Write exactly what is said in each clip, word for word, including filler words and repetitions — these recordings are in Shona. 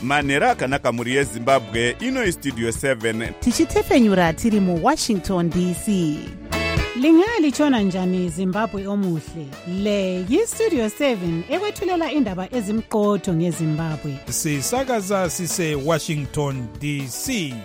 manhero akanaka mhuri yezimbabwe. Ino istudio seven tichitefenyura tiri muwashington D C. Lingalitshona njani Zimbabwe omuhle? Le yistudio seven ekwethulela indaba ezimqotho ngeZimbabwe. Sisakaza sise Washington D C.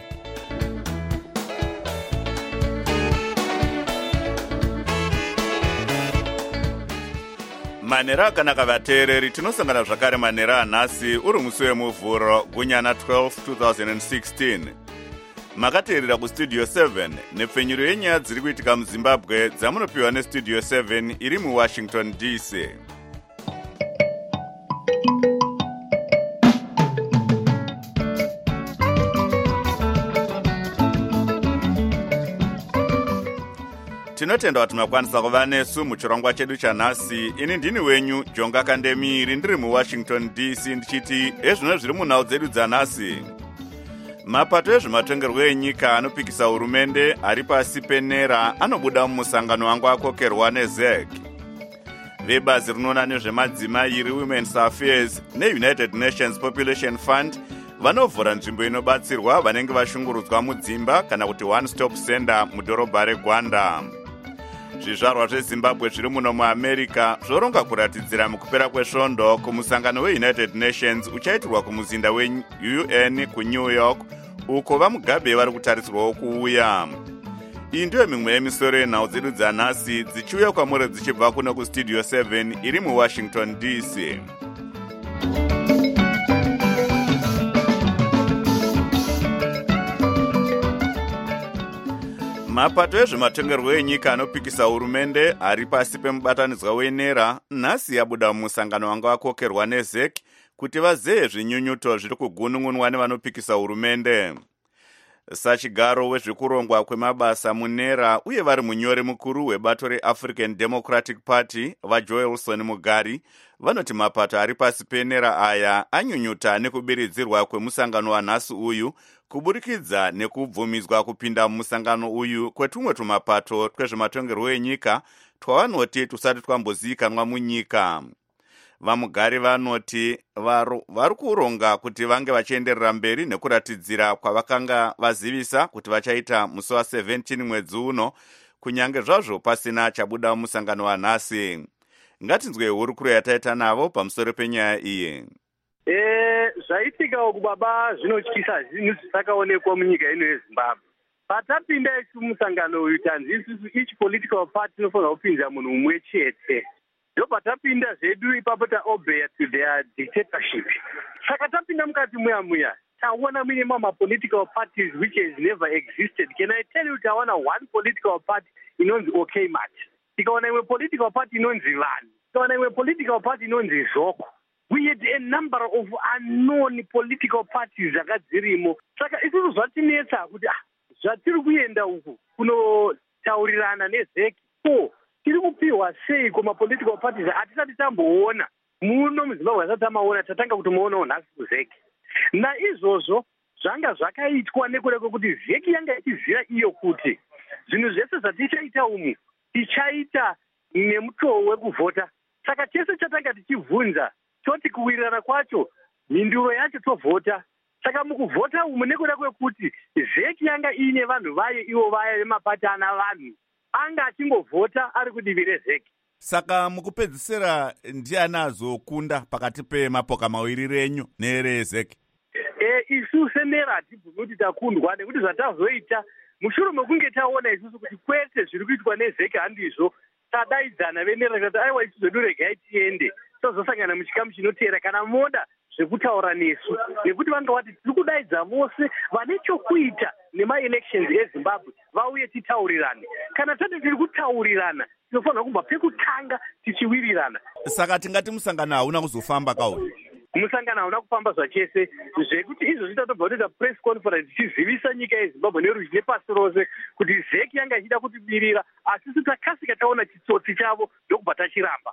manhero akanaka vateereri, tinosangana zvakare manhero anhasi uri musi wemuvhuro gunyana twelve twenty sixteen. Makateerera kustudio seven nepfenyuro yenyaya dziri kuitika muzimbabwe dzamunopiwa nestudio seven iri muwashington D C. Tinotenda kuti makwanisa kuva nesu muchirongwa chedu chanhasi. Ini ndini wenyu Jonga Kandemiri, ndiri muwashington D C, ndichiti ezvino zviri munhau dzedu dzanhasi. Mapato ezvematongerwo enyika anopikisa hurumende ari pasi penera anobuda mumusangano wangu akokerwa neZ E C. Vebazi rinoona nezvemadzimai reWomen's Affairs neUnited Nations Population Fund vanovhura nzvimbo inobatsirwa vanenge vashungurudzwa mudzimba kana kuti one stop center mudhorobha reGwanda. Zvizvarwa zveZimbabwe zviri muno muAmerica zvoronga kuratidzira mukupera kwesvondo kumusangano weUnited Nations uchaitirwa kumuzinda weU N kuNew York, uko vaMugabe vari kutarisirwawo kuuya. Iyi ndiyo mimwe yemisoro yenhau dzedu dzanhasi dzichiuya kwamuri dzichibva kuno kustudio seven iri muwashington D C. Mapato ezvematongerwo enyika anopikisa hurumende ari pasi pemubatanidzwa wenera nhasi yabuda mumusangano wanga wakokerwa neZ E C kuti vazeye zvinyunyuto zviri kugunun'unwa nevanopikisa hurumende. Sachigaro wezvekurongwa kwemabasa munera uye vari munyori mukuru webato reAfrican Democratic Party vaJoelson Mugari vanoti mapato ari pasi penera aya anyunyuta nekubiridzirwa kwemusangano wanhasi uyu kuburikidza nekubvumidzwa kupinda mumusangano uyu kwetumwe tumapato twezvematongerwo enyika twavanoti tusati twambozivikanwa munyika. VaMugari vanoti vari kuronga kuti vange vachienderera mberi nekuratidzira kwavakanga vazivisa kuti vachaita musi wa17 mwedzi uno, kunyange zvazvo pasina chabuda mumusangano wanhasi. Ngatinzwe hurukuro yataita navo pamusoro penyaya iyi. Eh, zvaitika kubaba zvinotyisa zvinhu zvisakaonekwa munyika ino yeZimbabwe. Patapinda kumusangano uyu tanzi isusu each political party inofanira kupinza munhu mumwe chete. Ndopatapinda zvedu ipapo taobey to their dictatorship. Saka tapinda mukati muya muya taona mune mama political parties which has never existed. Can I tell you taona one political party inonzi OK Mat. Tikaona imwe political party inonzi Vanhu. Tikaona imwe political party inonzi Zoko. We had a number of unknown political parties dzakadzirimo. Saka isusu zvatinetsa kuti ah zvatiri kuenda uku kunotaurirana neZ E C. So tiri kupiwa sei kuma political parties atisati tamboona muno muZimbabwe asati tamaona tatanga kutomuonawo nhasi kuZ E C. Naizvozvo zvanga zvakaitwa nekuda kwekuti Z E C yanga ichiziva iyo kuti zvinhu zvese zvatichaita umu tichaita nemutoo wekuvhota. Saka chese chatanga tichibvunza toti kuwirirana kwacho mhinduro yacho tovhota. Saka mukuvhota umu nekuda kwekuti Z E C yanga ine vanhu vaye ivo vaya vemapatana vanhu anga achingovhota ari kudivi reZ E C. Saka mukupedzisira ndiani azokunda pakati pemapoka mawiri renyu nereZ E C? Eh, isu senera hatibvumi kuti takundwa nekuti zvatazoita mushure mekunge taona isusu kuti kwete zviri kuitwa neZ E C handizvo, tadaidzana venera kuti aiwa isusu zvedu regai tiende tozosangana muchikamu chinoteera kana moda zvekutaura nesu, nekuti vanga vati tiri kudaidza vose vane chokuita nemaelections eZimbabwe vauye titaurirane. Kana tati tiri kutaurirana tinofanira kubva pekutanga tichiwirirana. Saka tingati musangano hauna kuzofamba kauyu? Musangano hauna kufamba zvachese, zvekuti izvo zvitatobva kuita press conference tichizivisa nyika yeZimbabwe neruzhi nepasi rose kuti Z E C yanga ichida kutibirira, asi takasika taona chitsotsi chavo ndokubva tachiramba.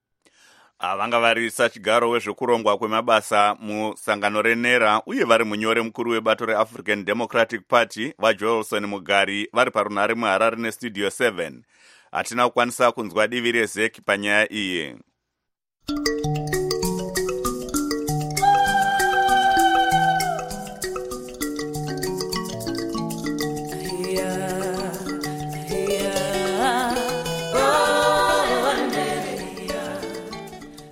Vanga vari sachigaro wezvekurongwa kwemabasa musangano renera uye vari munyori mukuru webato reAfrican Democratic Party vaJoelson Mugari vari parunhare muHarare nestudio seven. Hatina kukwanisa kunzwa divi reZ E C panyaya iyi.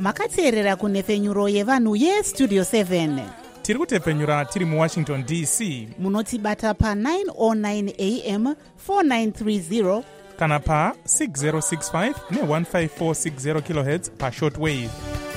makateerera kunhefenyuro yevanhu yestudio seven. tiri kutepfenyura tiri muwashington D C. munotibata pa nine oh nine a m four nine three zero kana pa six zero six five ne one five four six zero kilohertz pa shortwave.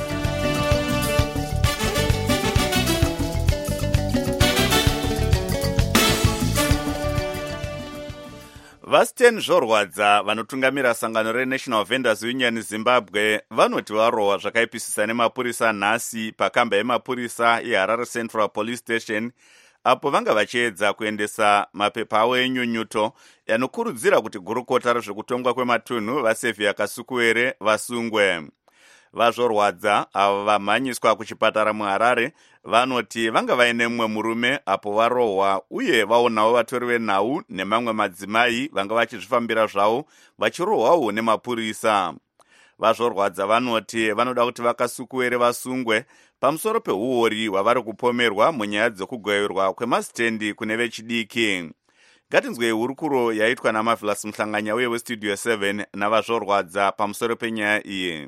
vasiten zvorwadza vanotungamira sangano renational vendors union zimbabwe vanoti varohwa zvakaipisisa nemapurisa nhasi pakamba yemapurisa yeharare central police station apo vanga vachiedza kuendesa mapepa avo enyunyuto yanokurudzira kuti gurukota rezvekutongwa kwematunhu vasevhia kasukuwere vasungwe. Vazvorwadza avo vamhanyiswa kuchipatara muharare vanoti vanga vaine mumwe murume apo varohwa uye vaonawo vatori venhau nemamwe madzimai vanga vachizvifambira zvavo vachirohwawo nemapurisa. Vazvorwadza vanoti vanoda kuti vakasukuwere vasungwe pamusoro peuori hwavari kupomerwa munyaya dzokugwayurwa kwemasitendi kune vechidiki. Ngatinzwei hurukuro yaitwa naMarvelous Muhlanganya uye westudio seven navazvorwadza pamusoro penyaya iyi.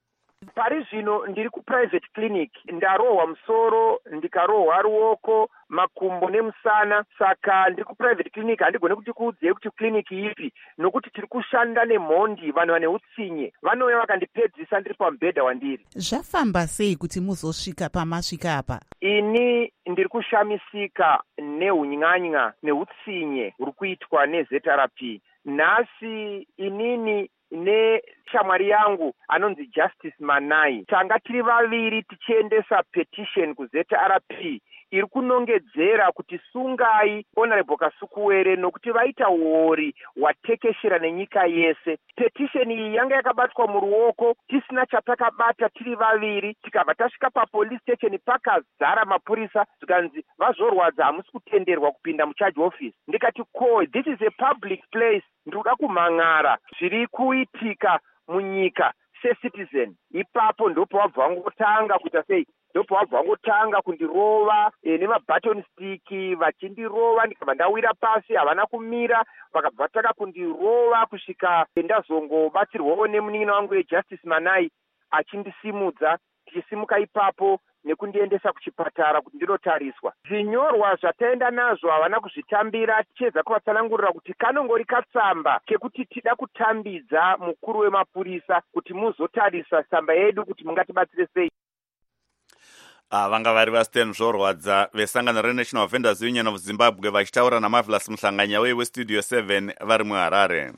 Pari zvino ndiri kuprivate clinic, ndarohwa musoro, ndikarohwa ruoko, makumbo nemusana, saka ndiri kuprivate clinic handigone kuti kuudzei kuti clinic ipi, nokuti tiri kushanda nemhondi, vanhu vane utsinye, vanouya vakandipedzisa ndiri pamubhedha wandiri. Zvafamba sei kuti muzosvika pamasvika apa? Ini ndiri kushamisika neunyanya neutsinye huri kuitwa neZ R P. Nhasi inini neshamwari yangu anonzi Justice Manai tanga tiri vaviri tichiendesa petition kuZ R P iri kunongedzera kuti sungai Honorable Kasukuwere nokuti vaita uori hwatekeshera nenyika yese. Petition iyi yanga yakabatwa muruoko tisina chatakabata tiri vaviri, tikabva tasvika papolice station pakazara mapurisa tikanzi vazvorwadza hamusi kutenderwa kupinda mucharge office. Ndikati ko, this is a public place, ndikuda kumhang'ara zviri kuitika munyika secitizen. Ipapo ndopo wabva wangotanga kuita sei, ndopo wabva wangotanga kundirova e, nemabaton stick vachindirova, ndikabva ndawira pasi, havana kumira, vakabva vataka kundirova kusvika ndazongobatsirwawo nemunin'ina wangu weJustice Manai achindisimudza, tichisimuka ipapo nekundiendesa kuchipatara kuti ndinotariswa. Zvinyorwa zvataenda nazvo havana kuzvitambira, tichedza kuvatsanangurira kuti kanongori katsamba kekuti tida kutambidza mukuru wemapurisa kuti muzotarisa tsamba yedu kuti mungatibatsire sei. Vanga vari vasiten zvorwadza vesangano reNational Vendors Union of Zimbabwe vachitaura naMarvelous Muhlanganya uye westudio seven vari muHarare.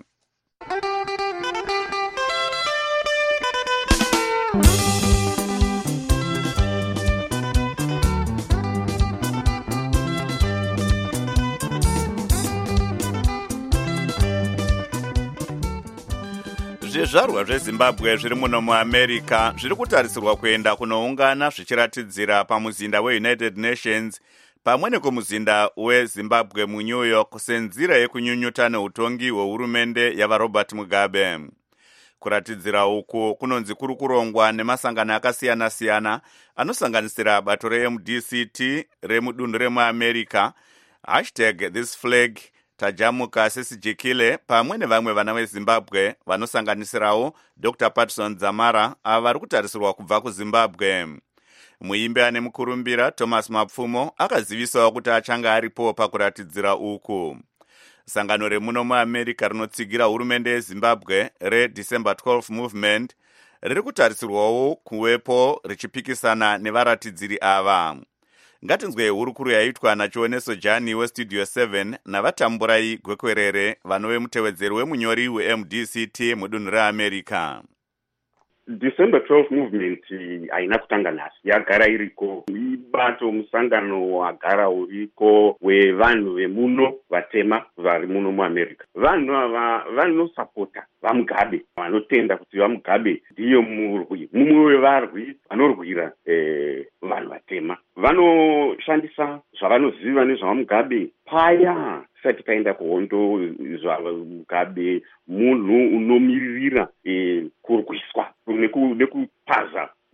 Zvizvarwa zveZimbabwe zviri muno muAmerica zviri kutarisirwa kuenda kunoungana zvichiratidzira pamuzinda weUnited Nations pamwe nekumuzinda weZimbabwe muNew York senzira yekunyunyuta neutongi hwehurumende yavaRobert Mugabe. Kuratidzira uku kunonzi kuri kurongwa nemasangano akasiyana-siyana anosanganisira bato reM D C T remudunhu remuAmerica, hashtag this flag, tajamuka sesijikile pamwe nevamwe vana veZimbabwe vanosanganisirawo Doctor Patson Dzamara ava vari kutarisirwa kubva kuZimbabwe. Muimbi ane mukurumbira Thomas Mapfumo akazivisawo kuti achanga aripo pakuratidzira uku. Sangano remuno muAmerica rinotsigira hurumende yeZimbabwe reDecember twelfth Movement riri kutarisirwawo kuwepo richipikisana nevaratidziri ava. Ngatinzwei hurukuro yaitwa naChioneso Jani westudio seven navatamburai gwekwerere vanove mutevedzeri wemunyori weM D C T mudunhu reAmerica. December twelfth Movement haina kutanga nhasi, yagara iriko. Ibato musangano wagara uriko wevanhu vemuno vatema vari muno muAmerica. Vanhu ava vanosapota vaMugabe, vanotenda kuti vaMugabe ndiyo murwi, mumwe wevarwi vanorwira eh, vanhu vatema. Vanoshandisa zvavanoziva nezvavaMugabe paya sati taenda kuhondo. ZvaMugabe munhu unomiririra e, kurwiswa nekupaza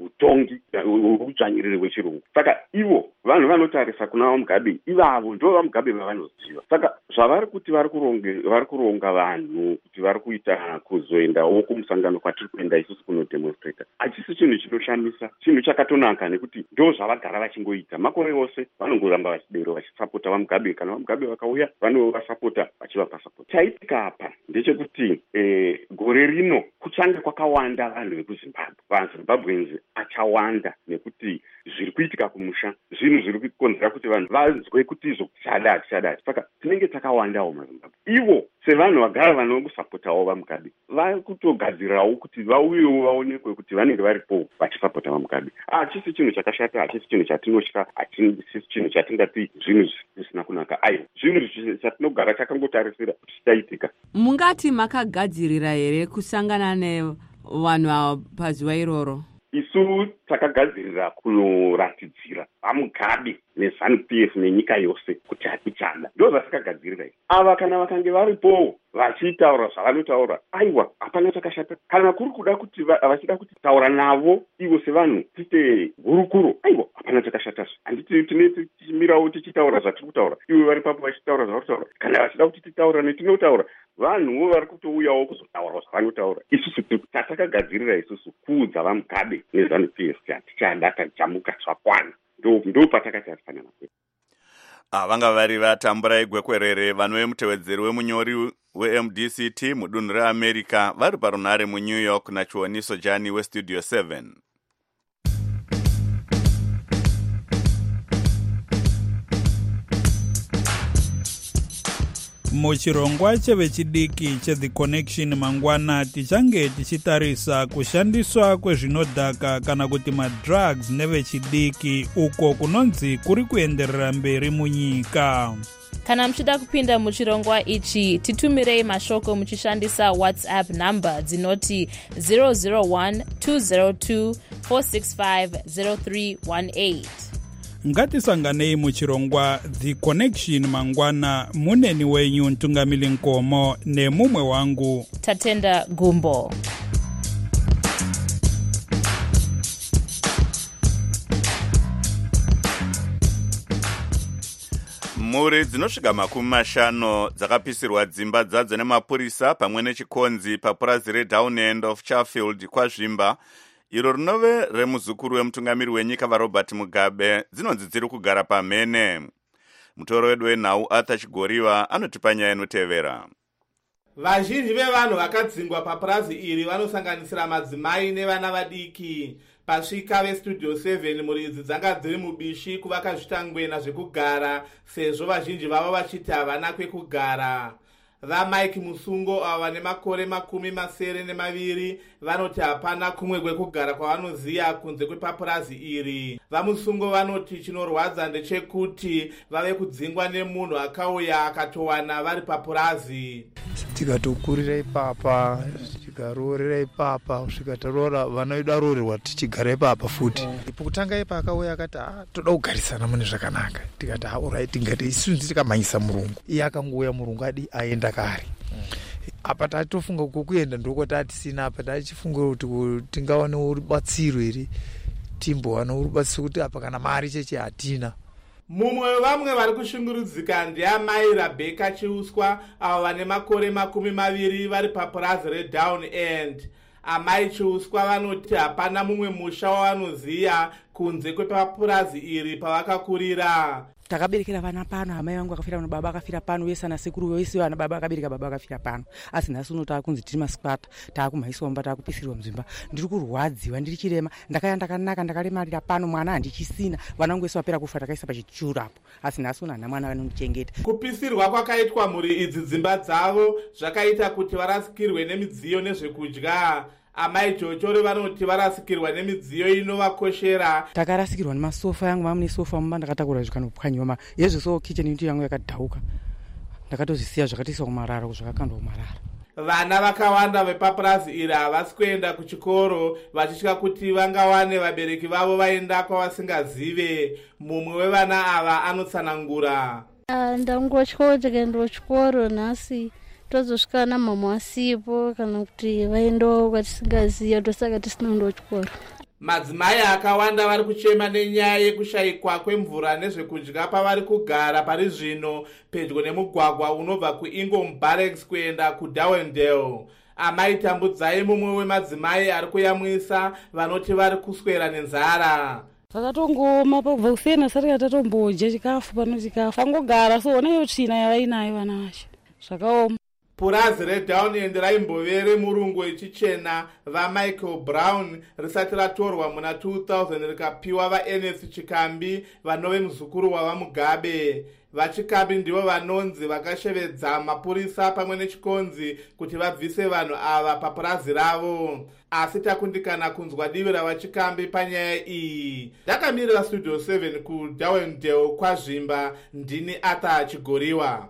utongi udzvanyiriri hwechirungu. Saka ivo vanhu vanotarisa kuna vaMugabe, ivavo ndo vaMugabe vavanoziva. Saka zvavari kuti vari kuronga vanhu kuti vari kuita kuzoendawo kumusangano kwatiri kuenda isusu kunodemonstrata hachisi chinhu chinoshamisa, chinhu chakatonaka, nekuti ndo zvavagara vachingoita makore ose. Vanongoramba vachidero vachisapota vaMugabe, kana vaMugabe vakauya vanovasapota vachivapa sapota. Chaitika apa ndechekuti eh, gore rino kuchange kwakawanda vanhu vekuzimbabwe. VaZimbabweans achawanda nekuti zviri kuitika kumusha zvinhu zviri kukonzera kuti vanhu vanzwe kuti izvo chadati chadati. Saka tinenge takawandawo maZimbabwe. Ivo sevanhu vagara vanosapotawo vaMugabe vari kutogadzirawo kuti vauyewo vaonekwe kuti vanenge varipo vachisapota vaMugabe. Hachisi chinhu chakashata, hachisi chinhu chatinotya, hachisi chinhu chatingati zvinhu zvisina kunaka. Aiwa, zvinhu chatinogara takangotarisira kuti chichaitika. Mungati makagadzirira here kusangana nevanhu ava pazuva iroro? Isu takagadzirira kunoratidzira vaMugabe neZANU-P F nenyika yose kuti hatichada. Ndo zvatakagadzirira. Ava kana vakange varipo vachitaura zvavanotaura, aiwa, hapana takashata. Kana kuri kuda kuti vachida kuti taura navo ivo sevanhu tiite hurukuro, aiwa, hapana takashata. Handiti tine tichimirawo tichitaura zvatiri kutaura, ivo vari papo vachitaura zvavari kutaura. Kana vachida kuti titaura netinotaura, vanhuwo vari kutouyawo kuzotaura zvavanotaura. Isusu tatakagadzirira isusu kuudza vaMugabe neZANU-P F hatichada, tajamuka zvakwana. Ndo patakati hatifanana kwedu. Vanga vari vaTamburai Gwekwerere, vanhu vemutevedzeri wemunyori weM D C T mudunhu reAmerica, vari parunhare muNew York naChioniso Jani weStudio seven. Muchirongwa chevechidiki cheThe Connection mangwana tichange tichitarisa kushandiswa kwezvinodhaka kana kuti madrugs nevechidiki uko kunonzi kuri kuenderera mberi munyika. Kana muchida kupinda muchirongwa ichi, titumirei mashoko muchishandisa WhatsApp number dzinoti zero zero one two zero two four six five zero three one eight. Ngatisanganei muchirongwa The Connection mangwana, muneni wenyu Ntungamili Nkomo nemumwe wangu Tatenda Gumbo. Mhuri dzinosvika makumi mashanu dzakapisirwa dzimba dzadzo nemapurisa pamwe nechikonzi papurazi reDown End of Charfield kwazvimba, iro rinove remuzukuru wemutungamiri wenyika vaRobert Mugabe, dzinonzi dziri kugara pamhene. Mutoro wedu wenhau Arthur Chigoriwa anotipa nyaya inotevera. Vazhinji vevanhu vakadzingwa papurazi iri vanosanganisira madzimai nevana vadiki. Pasvika veStudio seven muridzi dzanga dziri mubishi kuvakazvitangwena zvekugara, sezvo vazhinji vavo vachiti havana kwekugara. VaMike Musungo ava nemakore makumi masere nemaviri vanoti hapana kumwe kwekugara kwavanoziya kunze kwepapurazi iri. VaMusungo vanoti chinorwadza ndechekuti vave kudzingwa nemunhu akauya akatowana vari papurazi. Tikatokurira ipapa, tikaroorera ipapa, kusvika taroora vana vedu arorerwa tichigara ipapa futi. Pokutanga ipa akauya akati ah toda kugarisana mune zvakanaka. Tikati ah alright, tingati isu tikamanyisa murungu. Iye akangouya murungu adi aenda kare. Apa tatofunga kukuenda ndoko tatisina apa tachifunga kuti tingawana urubatsiro here timbowana urubatsiro kuti apa kana mari cheche hatina. Mumwe wevamwe vari kushungurudzika ndiamai Rebecca Chiuswa avo vane makore makumi maviri vari papurazi reDown End. Amai Chiuswa vanoti hapana mumwe musha wavanoziya kunze kwepapurazi iri pavakakurira. Takaberekera vana pano, amai vangu vakafira pano, baba akafira pano, vese ana sekuru vese vana baba akabereka baba akafira pano. Asi nhasi uno taakunzi tiri maskwata, taakumhaiswa mumba, taakupisirwa muzimba. Ndiri kurwadziwa, ndiri chirema, ndakaya ndakanaka, ndakaremarira pano, mwana handichisina, vana vangu vese vapera kufa takaisa pachituru apo. Asi nhasi uno hana mwana anondichengeta. Kupisirwa kwakaitwa mhuri idzi dzimba dzavo zvakaita kuti varasikirwe nemidziyo nezvekudya. Amai Chochore vanoti varasikirwa nemidziyo inovakoshera. Takarasikirwa nemasofa yangu, vamune sofa mumba ndakatakura zvikanopwanywa. Yezvo so kitchen yuti yangu yakadhauka. Ndakatozisiya zvakatiiswa kumarara, zvakakandwa kumarara. Vana vakawanda vepapurazi iri havasi kuenda kuchikoro vachitya kuti vangawane vabereki vavo vaenda kwavasingazive. Mumwe wevana ava anotsanangura. Uh, ndangotya tikaenda kuchikoro nhasi tozosvika namama wasipo kana kuti vaendawo kwatisingaziya, tosaka tisina kuenda kuchikoro. Madzimai akawanda vari kuchema nenyaya yekushayikwa kwemvura nezvekudya pavari kugara pari zvino pedyo nemugwagwa unobva kuIngom Barracks kuenda kuDarwendale. Amai Tambudzai mumwe wemadzimai ari kuyamwisa vanoti vari kuswera nenzara. Takatongoma pakubva kusena sati tatombodya chikafu pano chikafu. Tangogara so neyo tsvina yavainayo vana vacho. Zvakaoma. Purazi reDownend raimbovere murungu wechichena vaMichael Brown risati ratorwa muna two thousand rikapiwa vaN S Chikambi vanove muzukuru wavaMugabe. VaChikambi ndivo vanonzi vakashevedza mapurisa pamwe nechikonzi kuti vabvise vanhu ava papurazi ravo. Asi takundikana kunzwa divi ravaChikambi panyaya iyi. Ndakamirira Studio seven kuDarwendale kwazvimba. Ndini Arthur Chigoriwa.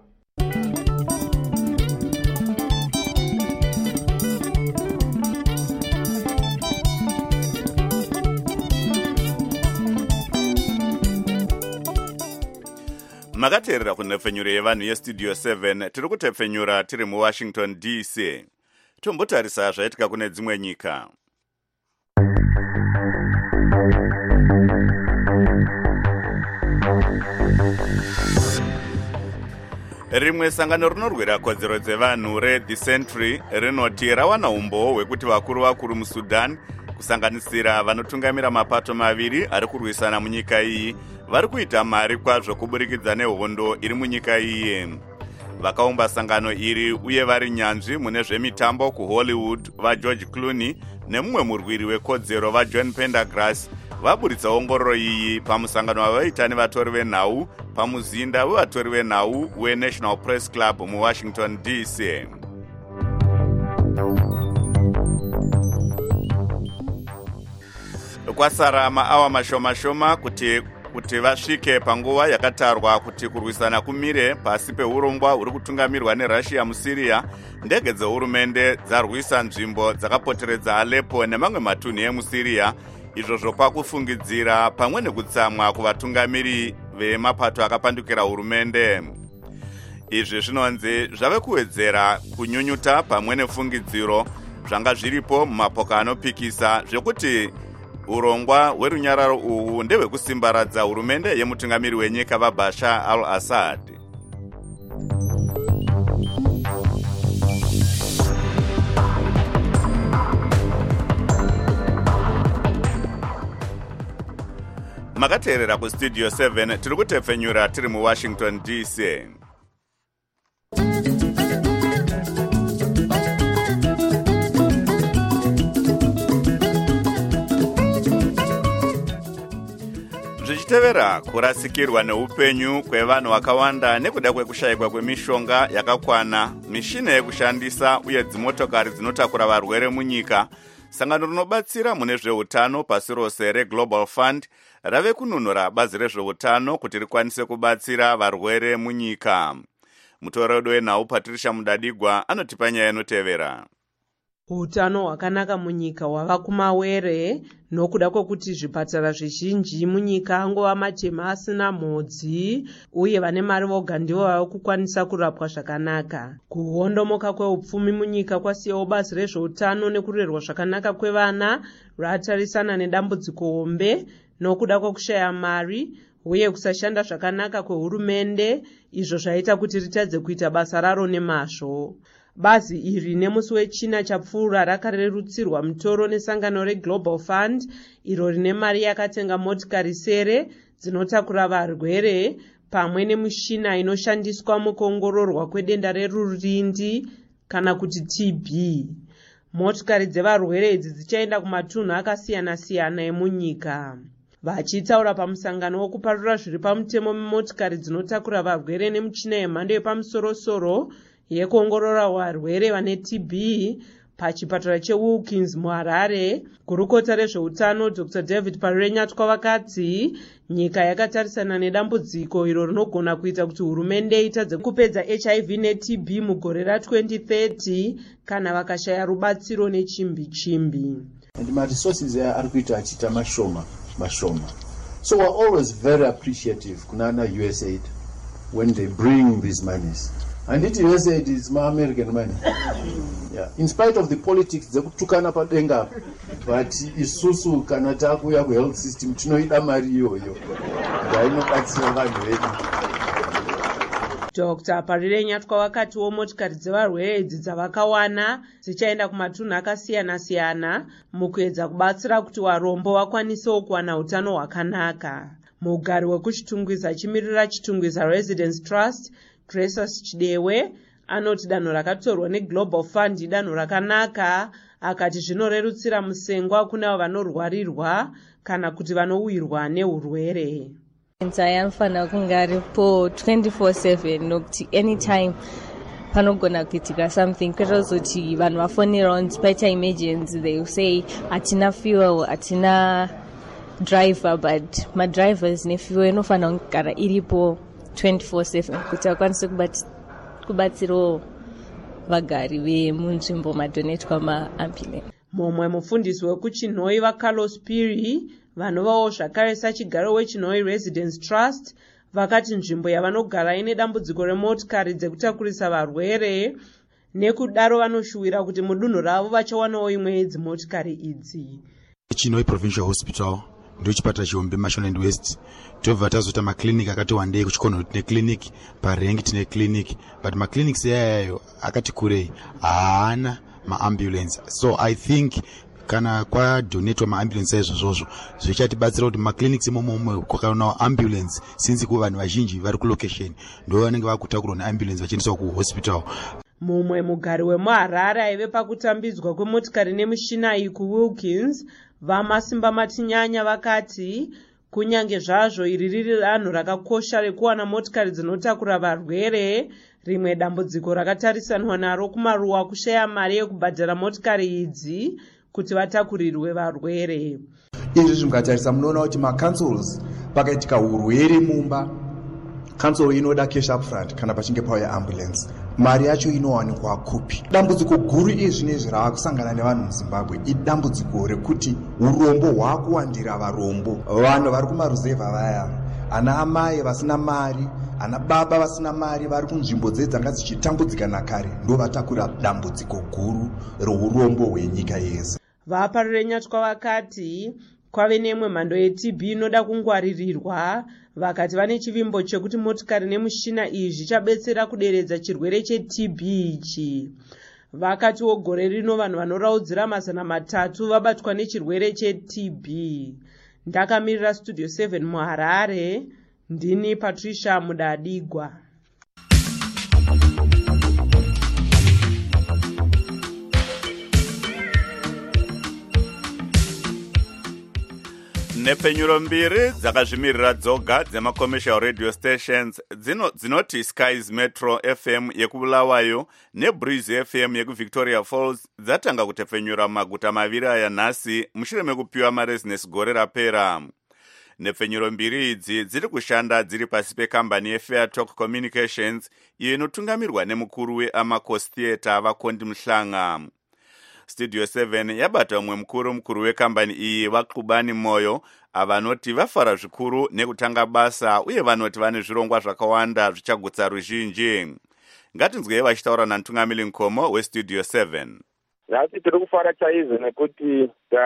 Makateerera kunhepfenyuro yevanhu yestudio seven tiri kutepfenyura tiri muWashington D C. Tombotarisa zvaitika kune dzimwe nyika. Rimwe sangano rinorwira kodzero dzevanhu reThe Sentry rinoti rawana umbowo hwekuti vakuru vakuru muSudan kusanganisira vanotungamira mapato maviri ari kurwisana munyika iyi vari kuita mari kwazvo kuburikidza nehondo iri munyika iyi. Vakaumba sangano iri uye vari nyanzvi mune zvemitambo kuHollywood vaGeorge Clooney nemumwe murwiri wekodzero vaJohn Pendergrass vaburitsa ongororo iyi pamusangano wavaita nevatori venhau pamuzinda wevatori venhau weNational Press Club muWashington D C. Kwasara maawa mashoma shoma kuti kuti vasvike panguva yakatarwa kuti kurwisana kumire pasi peurongwa huri kutungamirwa neRussia muSyria. Ndege dzehurumende dzarwisa nzvimbo dzakapoteredza Aleppo nemamwe matunhu emuSyria, izvo zvopakufungidzira pamwe nekutsamwa kuvatungamiri vemapato akapandukira hurumende. Izvi zvinonzi zvave kuwedzera kunyunyuta pamwe nefungidziro zvanga zviripo mumapoka anopikisa zvekuti urongwa hwerunyararo uhu ndehwekusimbaradza hurumende yemutungamiri wenyika vaBashar al-Assad. Makateerera kuStudio seven tiri kutepfenyura tiri muWashington D C. Zvichitevera kurasikirwa neupenyu kwevanhu vakawanda nekuda kwekushayikwa kwemishonga yakakwana, mishina yekushandisa uye dzimotokari dzinotakura varwere munyika, sangano rinobatsira mune zveutano pasi rose reGlobal Fund rave kununura bazi rezveutano kuti rikwanise kubatsira varwere munyika. Mutoredo wenhau Patricia Mudadigwa anotipa nyaya inotevera. Utano hwakanaka munyika hwava kumawere nokuda kwekuti zvipatara zvizhinji munyika angova matema asina mhodzi uye vane mari voga ndivo vava kukwanisa kurapwa zvakanaka. Kuhondomoka kweupfumi munyika kwasiyawo bazi rezveutano nekurerwa zvakanaka kwevana ratarisana nedambudziko hombe nokuda kwekushaya mari uye kusashanda zvakanaka kwehurumende, izvo zvaita kuti ritadze kuita basa raro nemazvo. Bazi iri nemusi wechina chapfuura rakarerutsirwa mutoro nesangano reGlobal Fund iro rine mari yakatenga motikari sere dzinotakura varwere pamwe nemishina inoshandiswa mukuongororwa kwedenda rerurindi kana kuti T B. Motikari dzevarwere idzi dzichaenda kumatunhu akasiyana-siyana emunyika. Vachitaura pamusangano wokuparura zviri pamutemo memotikari dzinotakura varwere nemichina yemhando yepamusoro-soro yekuongorora varwere vane T B pachipatara cheWilkins muHarare, gurukota rezveutano Doctor David Parenyatwa vakati nyika yakatarisana nedambudziko iro rinogona kuita kuti hurumende itadze kupedza H I V neT B mugore ra twenty thirty kana vakashaya rubatsiro nechimbi chimbi. And my resources are kuita achita mashoma mashoma. So we're always very appreciative kunana U S A I D when they bring these monies. handiti vese it is ma-American money. Yeah. In spite of the politics dzekutukana padenga, but isusu kana takuya ku-health system tinoida mari iyoyo ngainobatsira vanhu vedu. Dr Parire Nyatwa wakatiwo motikari dzevarwere idzi dzavakawana dzichaenda kumatunhu akasiyana-siyana mukuedza kubatsira kuti varombo vakwanisewo kuwana utano hwakanaka. Mugari wekuchitungwiza chimirira chitungwiza Residence Trust, Gracious Chidewe, anoti danho rakatorwa neGlobal Fund danho rakanaka, akati zvinorerutsira musengwa kuna vanorwarirwa kana kuti vanowirwa neurwere. Anofana kunge aripo twenty-four seven nokuti anytime panogona kuitika something kwete kuzoti vanhu vafonera paita emergency they will say hatina fuel hatina driver, but madrivers nefuel inofana kugara iripo twenty-four seven kuti vakwanise kubatsirawo vagari vemunzvimbo madonetwa maambulance. Mumwe mufundisi wekuchinhoi vaCarlos Piri vanovawo zvakare sachigaro wechinhoi Residence Trust vakati nzvimbo yavanogara ine dambudziko remotikari dzekutakurisa varwere, nekudaro vanoshuwira kuti mudunhu ravo vachawanawo imwe yedzimotikari idzi. Chinhoi Provincial Hospital ndio chipatara chihombe Marshland West. Tobva tazoita maclinic akati wandei kuchikono tine clinic, parengi tine clinic, but maclinics yayayo akati kurei haana maambulance. So I think kana kwadonetwa maambulance izvozvo zvichatibatsira kuti maclinics imomo kwakaona ambulance since ku vanhu vazhinji vari ku location ndo vanenge vakutakurwa neambulance vachiendeswa ku hospital. Mumwe mugari wemuHarare aive pakutambidzwa kwemotikari nemushina iyi kuWilkins, vamasimba matinyanya vakati kunyange zvazvo iri riri danho rakakosha rekuwana motikari dzinotakura varwere, rimwe dambudziko rakatarisanwa naro kumaruwa kushaya mari yekubhadhara motikari idzi kuti vatakurirwe varwere. Izvi zvingatarisa munoona kuti macancels pakaitika urwere mumba, cancel inoda cash up front kana pachinge pauya ambulance, mari yacho inowanikwa kupi. Dambudziko guru izvinezvi ravakusangana nevanhu muZimbabwe idambudziko rekuti urombo hwakuwandira varombo. Vanhu vari kumaruzevha vaya, ana amai vasina mari, ana baba vasina mari vari kunzvimbo dze dzanga dzichitambudzika nakare ndo vatakura dambudziko guru rourombo hwenyika yese. Vaparire Nyatwa vakati kwave nemwe mhando yeT B inoda kungwaririrwa, vakati vane chivimbo chekuti motikari nemushina iyi zvichabetsera kuderedza chirwere cheT B ichi. Vakatiwo gore rino vanhu vanoraudzira mazana matatu vabatwa nechirwere cheT B. Ndakamirira Studio seven muHarare, ndini Patricia Mudadigwa. nepfenyuro mbiri dzakazvimirira dzoga dzemacommercial radio stations dzino dzinoti Skies Metro F M yekubulawayo neBreeze F M yekuvictoria Falls dzatanga kutepfenyura maguta maviri aya nhasi mushure mekupiwa marezinesi gore rapera. Nepfenyuro mbiri idzi dziri kushanda dziri pasi pekambani yeFairtalk Communications iyo inotungamirwa nemukuru weAmacos Theatre Vakondi Mhlanga. Studio seven yabata umwe mukuru mukuru wekambani iyi Vaxubani Moyo avanoti vafara zvikuru nekutanga basa uye vanoti vane zvirongwa zvakawanda zvichagutsa ruzhinji. Ngatinzwei vachitaura naMtungamiri Nkomo weStudio seven. Nhasi tiri kufara chaizvo nekuti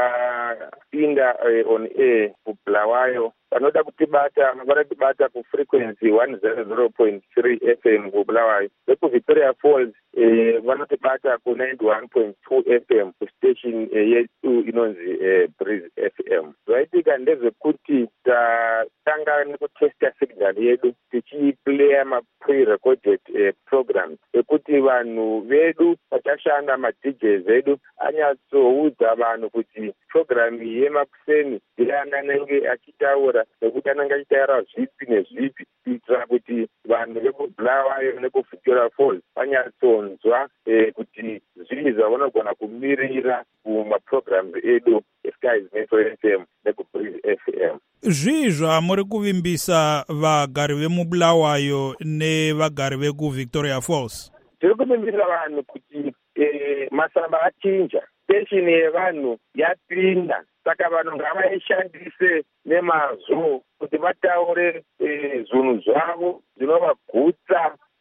tapinda on air kuBulawayo. Vanoda kutibata vanotibata kufrequency one hundred point three F M kuBulawayo. VekuVictoria Falls vanotibata ku ninety-one point two F M kustation yetu inonzi Breeze F M. Zvaitika ndezvekuti tatanga nekutesta signal yedu tichiplaya ma-pre-recorded programs ekuti vanhu vedu vachashanda ma-D Js vedu anyatsoudza vanhu kuti program yemakuseni ndiananenge achitaura nekuti anenge achitaura zvipi nezvipi kuitira kuti vanhu vekuBulawayo nekuVictoria Falls vanyatsonzwa kuti zvii zvavanogona kumirira kumaprograms edu eSkies Metro F M nekuBreeze F M. Zvii zvamuri kuvimbisa vagari vemuBulawayo nevagari vekuVictoria Falls? Tiri kuvimbisa vanhu kuti masamba achinja, station yevanhu yapinda, saka vanhu ngavaishandise nemazvo kuti vataure zvinhu zvavo zvinovagutsa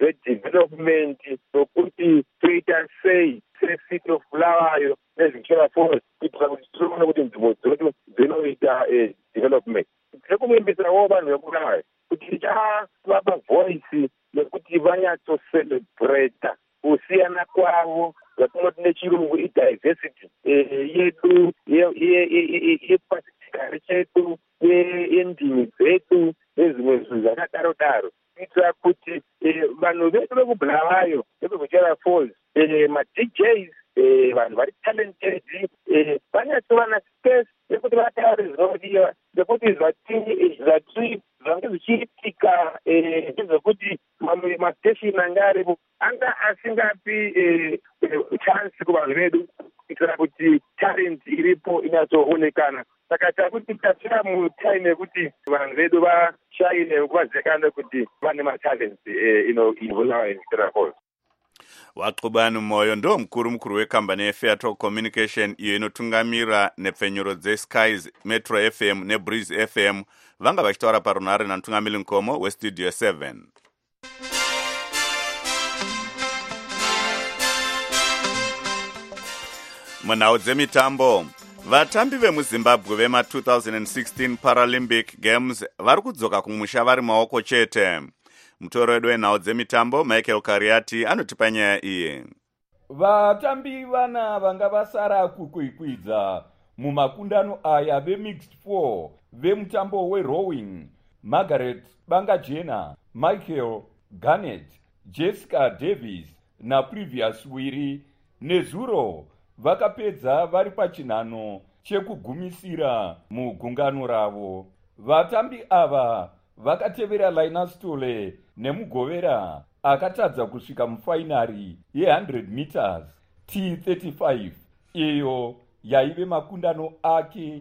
zvedevelopment zokuti toita sei secity of Bulawayo nezvictora falls kuitira kuti tinoona kuti nzvimbo dzoto dzinoita development. Tinokuvimbisirawo vanhu vekudai kuti tichavapa voice yekuti vanyatsocelebrata kusiyana kwavo zvatinoti nechirungu idiversity yedu yepasichigare chedu yendimi dzedu nezvimwe zvinhu zvakadaro daro kuitira kuti vanhu vedu vekubhulawayo vekuvhechera falls madjs vanhu vari talented vanyatsova na space yekuti vataure zvinodiwa nekuti zvati zvange zvichiitika ndezvekuti mamwe mastation anga aripo anga asingapi chance kuvanhu vedu kuitira kuti talent iripo inyatsoonekana. Saka takuti tasvika mutime yekuti vanhu vedu vashaine vazivikanwe kuti vane matalent inobulawayo Victoria Falls. Waxubani Moyo ndo mkuru mkuru wekambani yeFairtalk Communication iyo inotungamira nepfenyuro dzeSkies, Metro F M neBreeze F M vanga vachitaura parunare namutungamiri Nkomo weStudio seven. Munhau dzemitambo, vatambi vemuZimbabwe vema two thousand sixteen Paralympic Games vari kudzoka kumusha vari maoko chete. Mutoro wedu wenhau dzemitambo Michael Kariati anotipa nyaya iyi. Vatambi vana vanga vasara kukwikwidza mumakundano aya vemixed four vemutambo werowing: Margaret Bangajena, Michael Garnett, Jessica Davis na Previous Wiri nezuro vakapedza vari pachinhano chekugumisira mugungano ravo. Vatambi ava vakatevera Linus Tole nemugovera akatadza kusvika mufainari ye one hundred meters T thirty-five iyo yaive makundano ake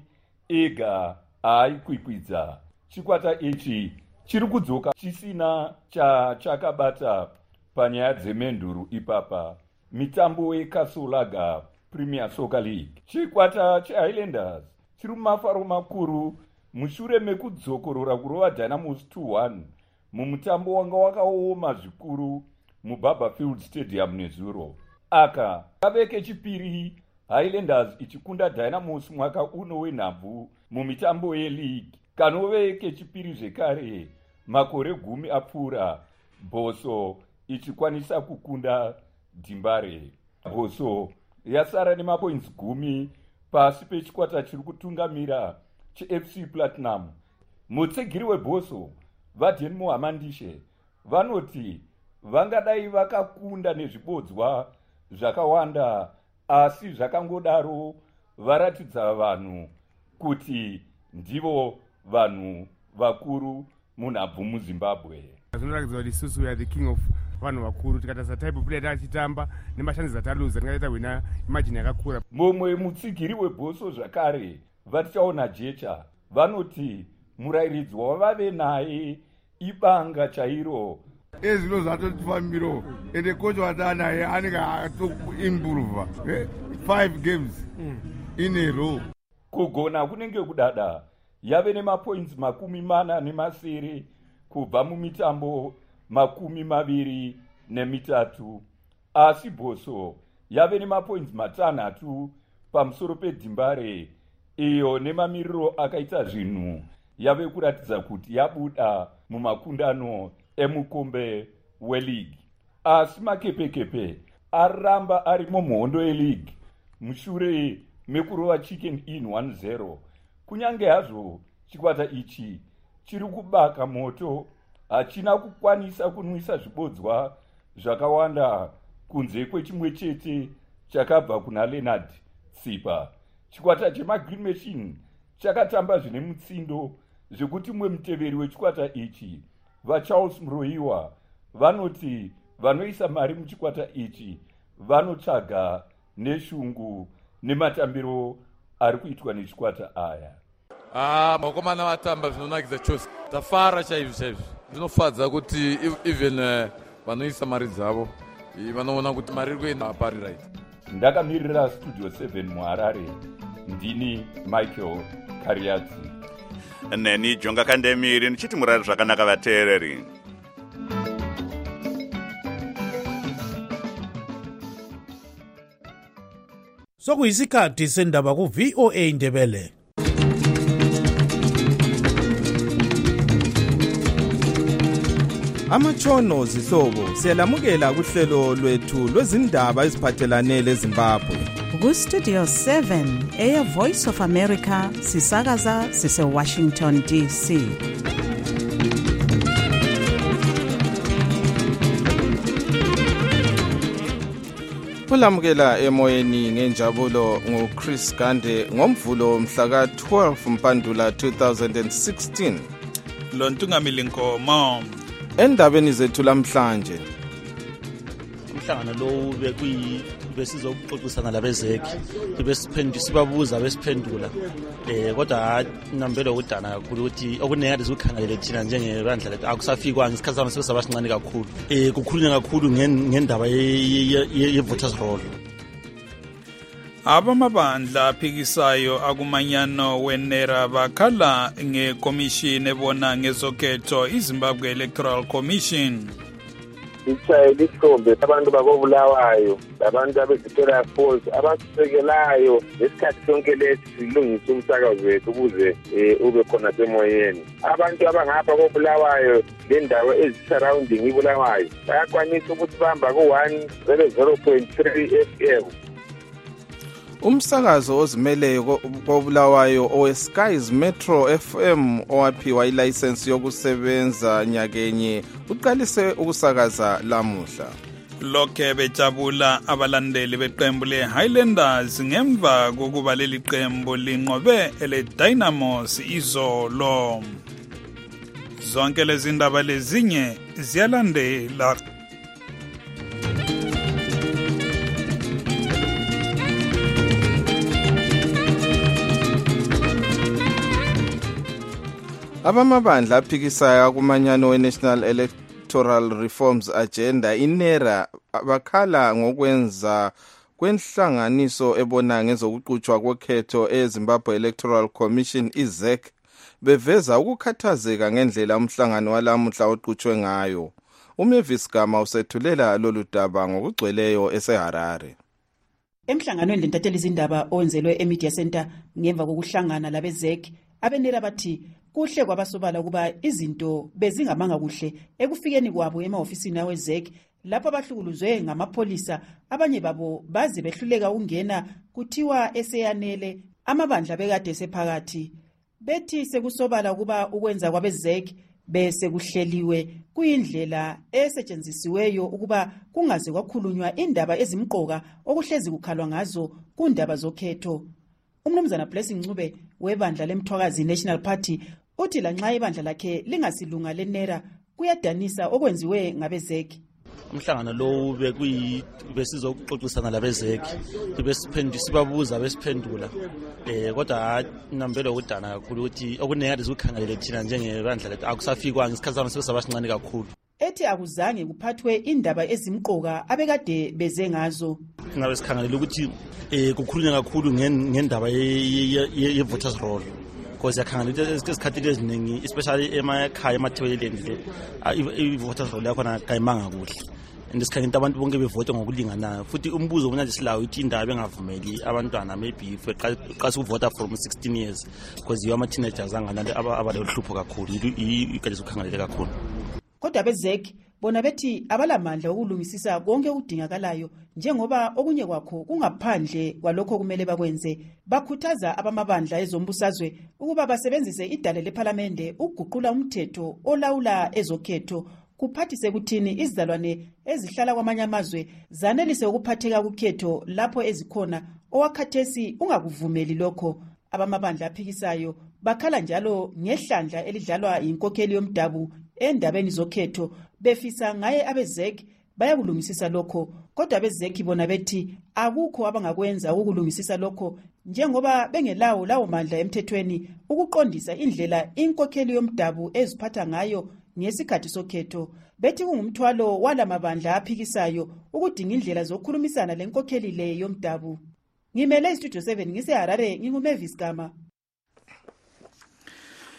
ega aikwikwidza. Chikwata ichi chiri kudzoka chisina chachakabata panyaya dzemenduru ipapa mitambo yeKasolaga Premier Soccer League. Chikwata cheHighlanders chiri mumafaro makuru mushure mekudzokorora kurova Dynamos two one mumutambo wanga wakaoma zvikuru muBarberfield Stadium nezuro. Aka kave kechipiri Highlanders ichikunda Dynamos mwaka uno wenhabvu mumitambo yeleague, kanove kechipiri zvekare makore gumi apfuura Boso ichikwanisa kukunda Dimbare. Boso yasara nemapoints gumi pasi pechikwata chiri kutungamira cheF C Platinum. Mutsegiri weBoso Vaden Mohamandishe vanoti vangadai vakakunda nezvibodzwa zvakawanda, asi zvakangodaro varatidza vanhu kuti ndivo vanhu vakuru munhabvu muZimbabwe. Zvinoratidza kuti isusu we are the king of vanhu vakuru. Tikatasa type of player tachitamba nemashandiza taluza tingaita wina imagine yakakura. Mumwe mutsigiri weBoso zvakare vatichaona jecha vanoti murairidzi wavave naye ibanga chairo. Ezvino zvatotifambiro ende kocha watanaye anenge atoimprova five games in a row. Kugona kunenge kudada yave nemapoints makumi mana nemasere kubva mumitambo makumi maviri nemitatu, asi Boso yave nemapoints matanhatu pamusoro peDimbare iyo nemamiriro akaita zvinhu yave kuratidza kuti yabuda mumakundano emukombe weleague. Asi makepekepe aramba ari mumuhondo yeleague mushure mekurova Chicken Inn one zero. Kunyange hazvo chikwata ichi chiri kubaka moto, hachina kukwanisa kunwisa zvibodzwa zvakawanda kunze kwechimwe chete chakabva kuna Leonard Tsipa. Chikwata chemaGreen Machine chakatamba zvine mutsindo zvekuti mwe muteveri wechikwata ichi vaCharles Muroiwa vanoti vanoisa mari muchikwata ichi vanotsvaga neshungu nematambiro ari kuitwa nechikwata aya. Ah, makomana vatamba zvinonakidza chose. Tafara chaizvo chaizvo. Zvinofadza kuti even uh, vanoisa mari dzavo vanoona kuti mari iri kuenda pari right. Ndakamirira Studio seven muHarare. Ndini Michael Kariati. Neni Jonga Kandemiri nichiti murari zvakanaka vateereri. Sokuyisikhathi sendaba ku V O A Ndebele. Amatshono zihlobo siyalamukela kuhlelo lwethu lwezindaba eziphathelane leZimbabwe. Ku Studio seven eya Voice of America sisakaza sise Washington D C. Kulamukela emoyeni ngenjabulo nguChris Gande ngomvulo mhla ka twelve Mpandula two thousand sixteen. Lontungamili Nkomo. Endabeni zethu lamhlanje. Umhlangano lo bekuyi besizokuxoxisana labezeki besiphendula sibabuza besiphendula eh kodwa nambelo ukudana kakhulu ukuthi okunengade zikukhangelele thina njengebandla lethu akusafikwa ngesikhathi sami sebasabasincane kakhulu eh kukhulunywa kakhulu ngendaba ye voters roll. Abamabandla aphikisayo akumanyano wenera bakhala ngekomishini ebona ngezokhetho iZimbabwe Electoral Commission. Itsayile ihlombe abantu bakobulawayo abantu abezithola falls abasisekelayo lesikhathi sonke lethi silungisa umsakazo wethu ukuze ube khona semoyeni. Abantu abangapha kobulawayo lendawo ezisurrounding ibulawayo bayakwanisa ukuthi bahamba ku one zero point three F M. Umsakazo ozimeleyo kobulawayo oweSky's Metro F M owaphiwa ilicense yokusebenza nyakenye uqalise ukusakaza lamuhla. Lokhe bejabula abalandeli beqembu leHighlanders ngemva kokuba leli qembu linqobe ele Dynamos izolo. Zonke lezi ndaba lezinye ziyalandela. Abamabandla aphikisayo kumanyano we-National Electoral Reforms Agenda inera bakhala ngokwenza kwenhlanganiso ebona ngezokuqhutshwa kwekhetho eZimbabwe Electoral Commission I-Z E C beveza ukukhathazeka ngendlela umhlangano walamuhla oqhutshwe ngayo. uMavis Gama usethulela lolu daba ngokugcweleyo eseHarare. Emhlanganweni lentathelisa izindaba owenzelwe eMedia Center ngemva kokuhlangana labeze C E abenera bathi kuhle kwabasobala ukuba izinto bezingamanga kuhle ekufikeni kwabo emaofisini aweze C E lapho abahlukuluzwe ngamapholisa abanye babo baze behluleka ungena kuthiwa eseyanele amabandla bekade sephakathi. Bethi sekusobala ukuba ukwenza kwabeze C E bese kuhleliwe kuyindlela esetshenzisiweyo ukuba kungaze kwakhulunywa indaba ezimqoka okuhlezi kukhalwa ngazo kundaba zokhetho. Umnumzana Blessing Ncube webandla lemthwakazi National Party uthi lanxa ibandla lakhe lingasilunga lenera kuyadanisa okwenziwe ngabeze C E. Umhlangano lo bekuyi besizokuxoxisana labezeki besiphendula sibabuza besiphendula eh kodwa nambelo ukudana kakhulu ukuthi okunengade zikukhangelele thina njengebandla lethu akusafikwa ngesikhathi sami sebasabasincane kakhulu. Ethi akuzange kuphathwe indaba ezimqoka abekade beze ngazo. Ngabe sikhangelela ukuthi eh kukhulunywa kakhulu ngendaba ye voters roll. Because yakhangelela esikhathini eziningi especially emakhaya emathebeleni le i voters roll yakhona kayimanga kuhle. Ndisikhangelela abantu bonke bevote ngokulinganayo futhi umbuzo bona silawo ithi indaba engavumeli abantwana maybe if eqasa ukuvota from sixteen years because you ama teenagers angana abaloluhlupho kakhulu ikade sokhangelela kakhulu. Kodwa bezeze C E bona bethi abalamandla okulungisisa konke udingakalayo njengoba okunye kwakho kungaphandle kwalokho kumele bakwenze. Bakhuthaza abamabandla ezombusazwe ukuba basebenzise idale leParliament ukuguqula umthetho olawula ezokhetho kuphathise kuthini izizalwane ezihlala kwamanye amazwe zanelise ukuphatheka kukhetho lapho ezikhona owakhathesi ungakuvumeli lokho. Abamabandla aphikisayo bakhala njalo ngehlandla elidlalwa inkokheli yomdabu endabeni zokhetho befisa ngaye abeze C E bayakulungisisa lokho kodwa abeze C E bona bethi akukho abangakwenza ukulungisisa lokho njengoba bengelawo lawo mandla emthethweni ukuqondisa indlela inkokheli yomdabu eziphatha ngayo ngesikhathi sokhetho. Bethi kungumthwalo walamabandla aphikisayo ukudinga indlela zokukhulumisana lenkokheli le yomdabu. Ngimele iStudio seven ngiseHarare nginguMavis Gama.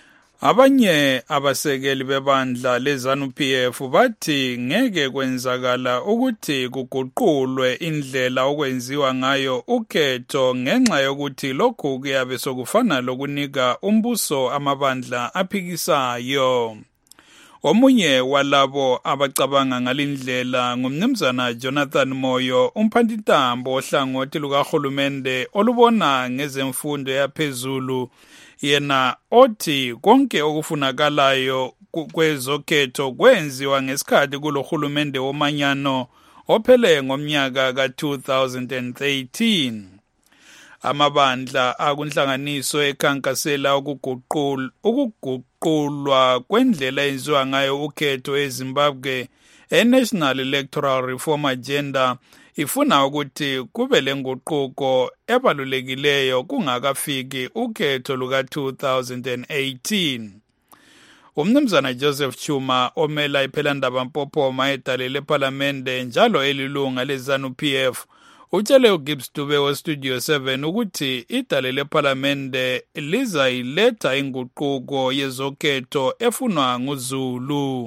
Abanye abasekeli bebandla leZANU-P F bathi ngeke kwenzakala ukuthi kuguqulwe indlela okwenziwa ngayo ukhetho ngenxa yokuthi lokhu kuyabe sokufana lokunika umbuso amabandla aphikisayo. Omunye walabo abacabanga ngalindlela ngumnumzana Jonathan Moyo, umphathintambo ohlangothi lukahulumende olubona ngezemfundo yaphezulu. Yena othi konke okufunakalayo kwezokhetho kwenziwa ngesikhathi kulohulumende womanyano ophele ngomnyaka ka two thousand thirteen. Amabandla akunhlanganiso ekhankasela ukuguqul ukuguqulwa kwendlela enziwa ngayo ukhetho eZimbabwe eNational Electoral Reform Agenda ifuna ukuthi kube lenguquko ebalulekileyo kungakafiki ukhetho luka two thousand eighteen. Umnumzana Joseph Chuma omela iPhelandaba Mpophoma edalele eParliamente njalo elilunga leZANU-P F utshele uGibbs Dube weStudio seven ukuthi idalele eParliamente lizayiletha inguquko yezokhetho efunwa nguZulu.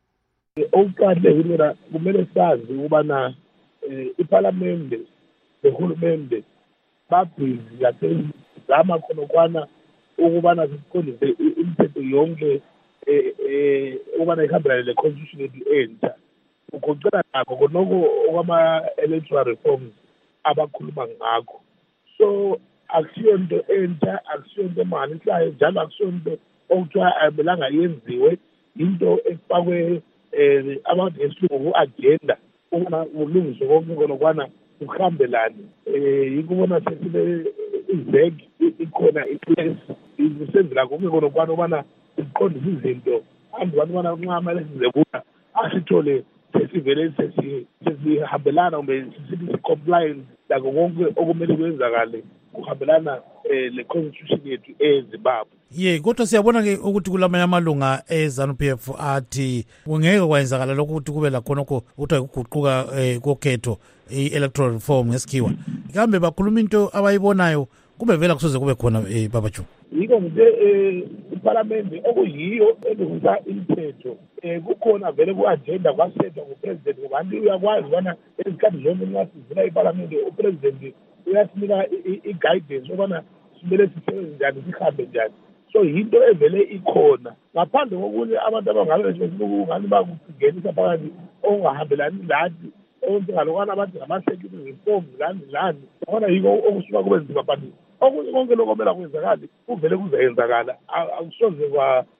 Okuqala kumele sazi ukubana iParliamente lehulumende babhizi yasezama khonokwana ukubana siqondise imithetho yonke ukubana ihambelane le-constitution yethu entsha. Ugoqela nakho konoko okwama-electoral reforms abakhuluma ngakho. So akusiyo nto entsha, akusiyo nto emangalisayo, njalo akusiyo nto okuthiwa ayimelanga yenziwe, into efakwe um abantu ngesilungu ku-agenda ukubana kulungiswe konke konokwana kuhambelane. Um yikubona sesile izeki ikhona iplace isenzela konke konokwana ukubana siqondise izinto andi bantu ubana nxa mele sizebuna asithole sesivele sesihambelana kumbe sisithi si-compliance lakho konke okumele kwenzakale kuhambelana um le-constitution yethu eZimbabwe. Ye, kodwa siyabona ke ukuthi kulamanye amalunga eZANU-P F athi kungeke kwenzakala lokho ukuthi kube lakhonokho ukuthi ukuguquka kokhetho i-electoral reform ngesikhiwa. Kambe bakhuluma into abayibonayo kube vela kusoze kube khona Baba Chu. Yiko nje iParliament okuyiyo elungisa imithetho um kukhona vele ku-agenda kwasethwa ngupresident ngobantu uyakwazi ubana ezikhathi zonke nxa sivula iParliament upresident uyasinika i-guidance ukubana simele sisebenze njani sihambe njani. So yinto evele ikhona ngaphandle kokunye abantu abangabe besifuna bakungenisa phakathi okungahambelani lathi okungalokwana abathi ngama-security reforms lani lani yabona yiko okusuka kube nzima but okunye konke lokho kumele kwenzakali kuvele kuzayenzakala akusoze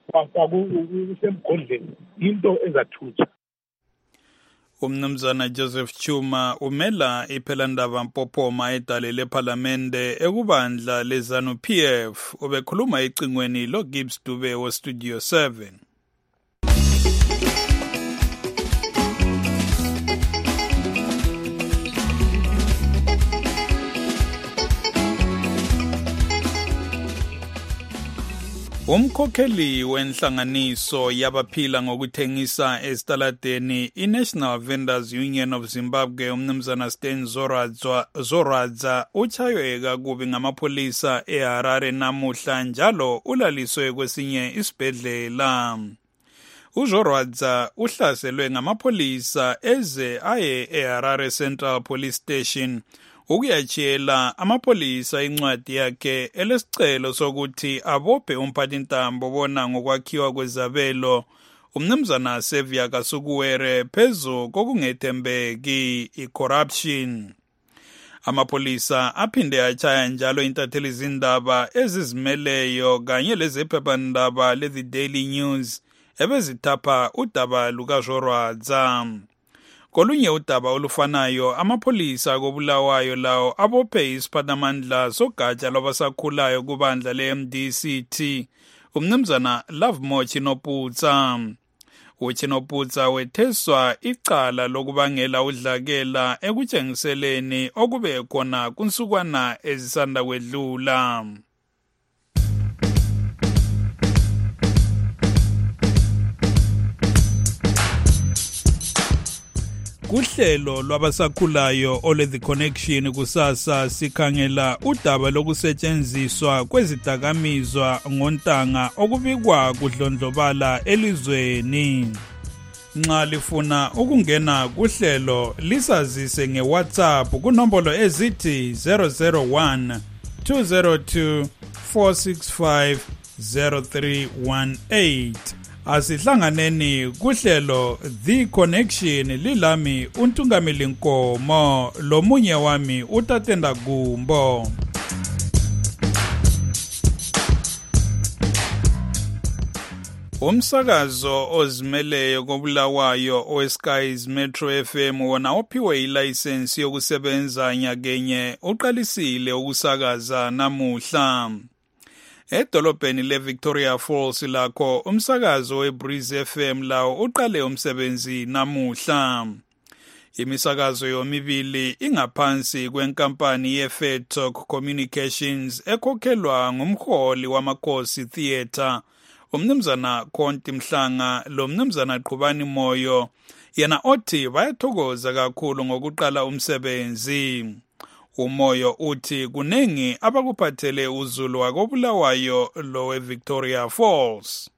kusemgodleni yinto ezathutsha. Umnumzana Joseph Chuma umela iPhelandaba Mpophoma edalele eParliamente ekubandla leZANU-P F ubekhuluma ecingweni loGibbs Dube weStudio seven. Umkhokheli wenhlanganiso yabaphila ngokuthengisa esitaladeni iNational Vendors Union of Zimbabwe umnumzana Stan Zoradza uchaywe kakubi ngamapolisa eHarare namuhla njalo ulaliswe kwesinye isibhedlela. uZoradza uhlaselwe ngamapolisa eze aye eHarare Central Police Station ukuyatshela amapolisa incwadi yakhe elesicelo sokuthi abophe umphathintambo bona ngokwakhiwa kwezabelo umnumzana Sevia Kasukuwere phezu kokungethembeki i-corruption. Amapolisa aphinde achaya njalo intatheli izindaba ezizimeleyo kanye lezephephandaba le-The Daily News ebezithapha udaba lukaZoradza. Kolunye udaba olufanayo amapolisa kobulawayo lawo abophe isiphathamandla sogatsha lwabasakhulayo kubandla le-M D C T umnumzana Lovemore Chinoputsa. uChinoputsa wetheswa icala lokubangela udlakela ekutshengiseleni okube khona kunsukwana ezisanda kwedlula. kuhlelo lwabasakhulayo ole The Connection kusasa sikhangela udaba lokusetshenziswa kwezidakamizwa ngontanga okubikwa kudlondlobala elizweni. Nxa lifuna ukungena kuhlelo lisazise ngeWhatsApp kunombolo ezithi zero zero one two zero two four six five zero three one eight. Asihlanganeni kuhlelo The Connection lilami uNtungameli Nkomo lomunye wami utatenda Gumbo. Umsakazo ozimeleyo kobulawayo oweSky's Metro F M wona ophiwe ilicense yokusebenza nyakenye uqalisile ukusakaza namuhla. Edolobheni leVictoria Falls lakho umsakazo weBreeze F M lawo uqale umsebenzi namuhla. Imisakazo yomibili ingaphansi kwenkampani yeFedtalk Communications ekhokhelwa ngumholi wamakhosi Theatre umnumzana Konti Mhlanga lo mnumzana Qhubani Moyo yena othi bayathokoza kakhulu ngokuqala umsebenzi. Umoyo uthi kunengi abakuphathele uzulu wakobulawayo lo weVictoria Falls.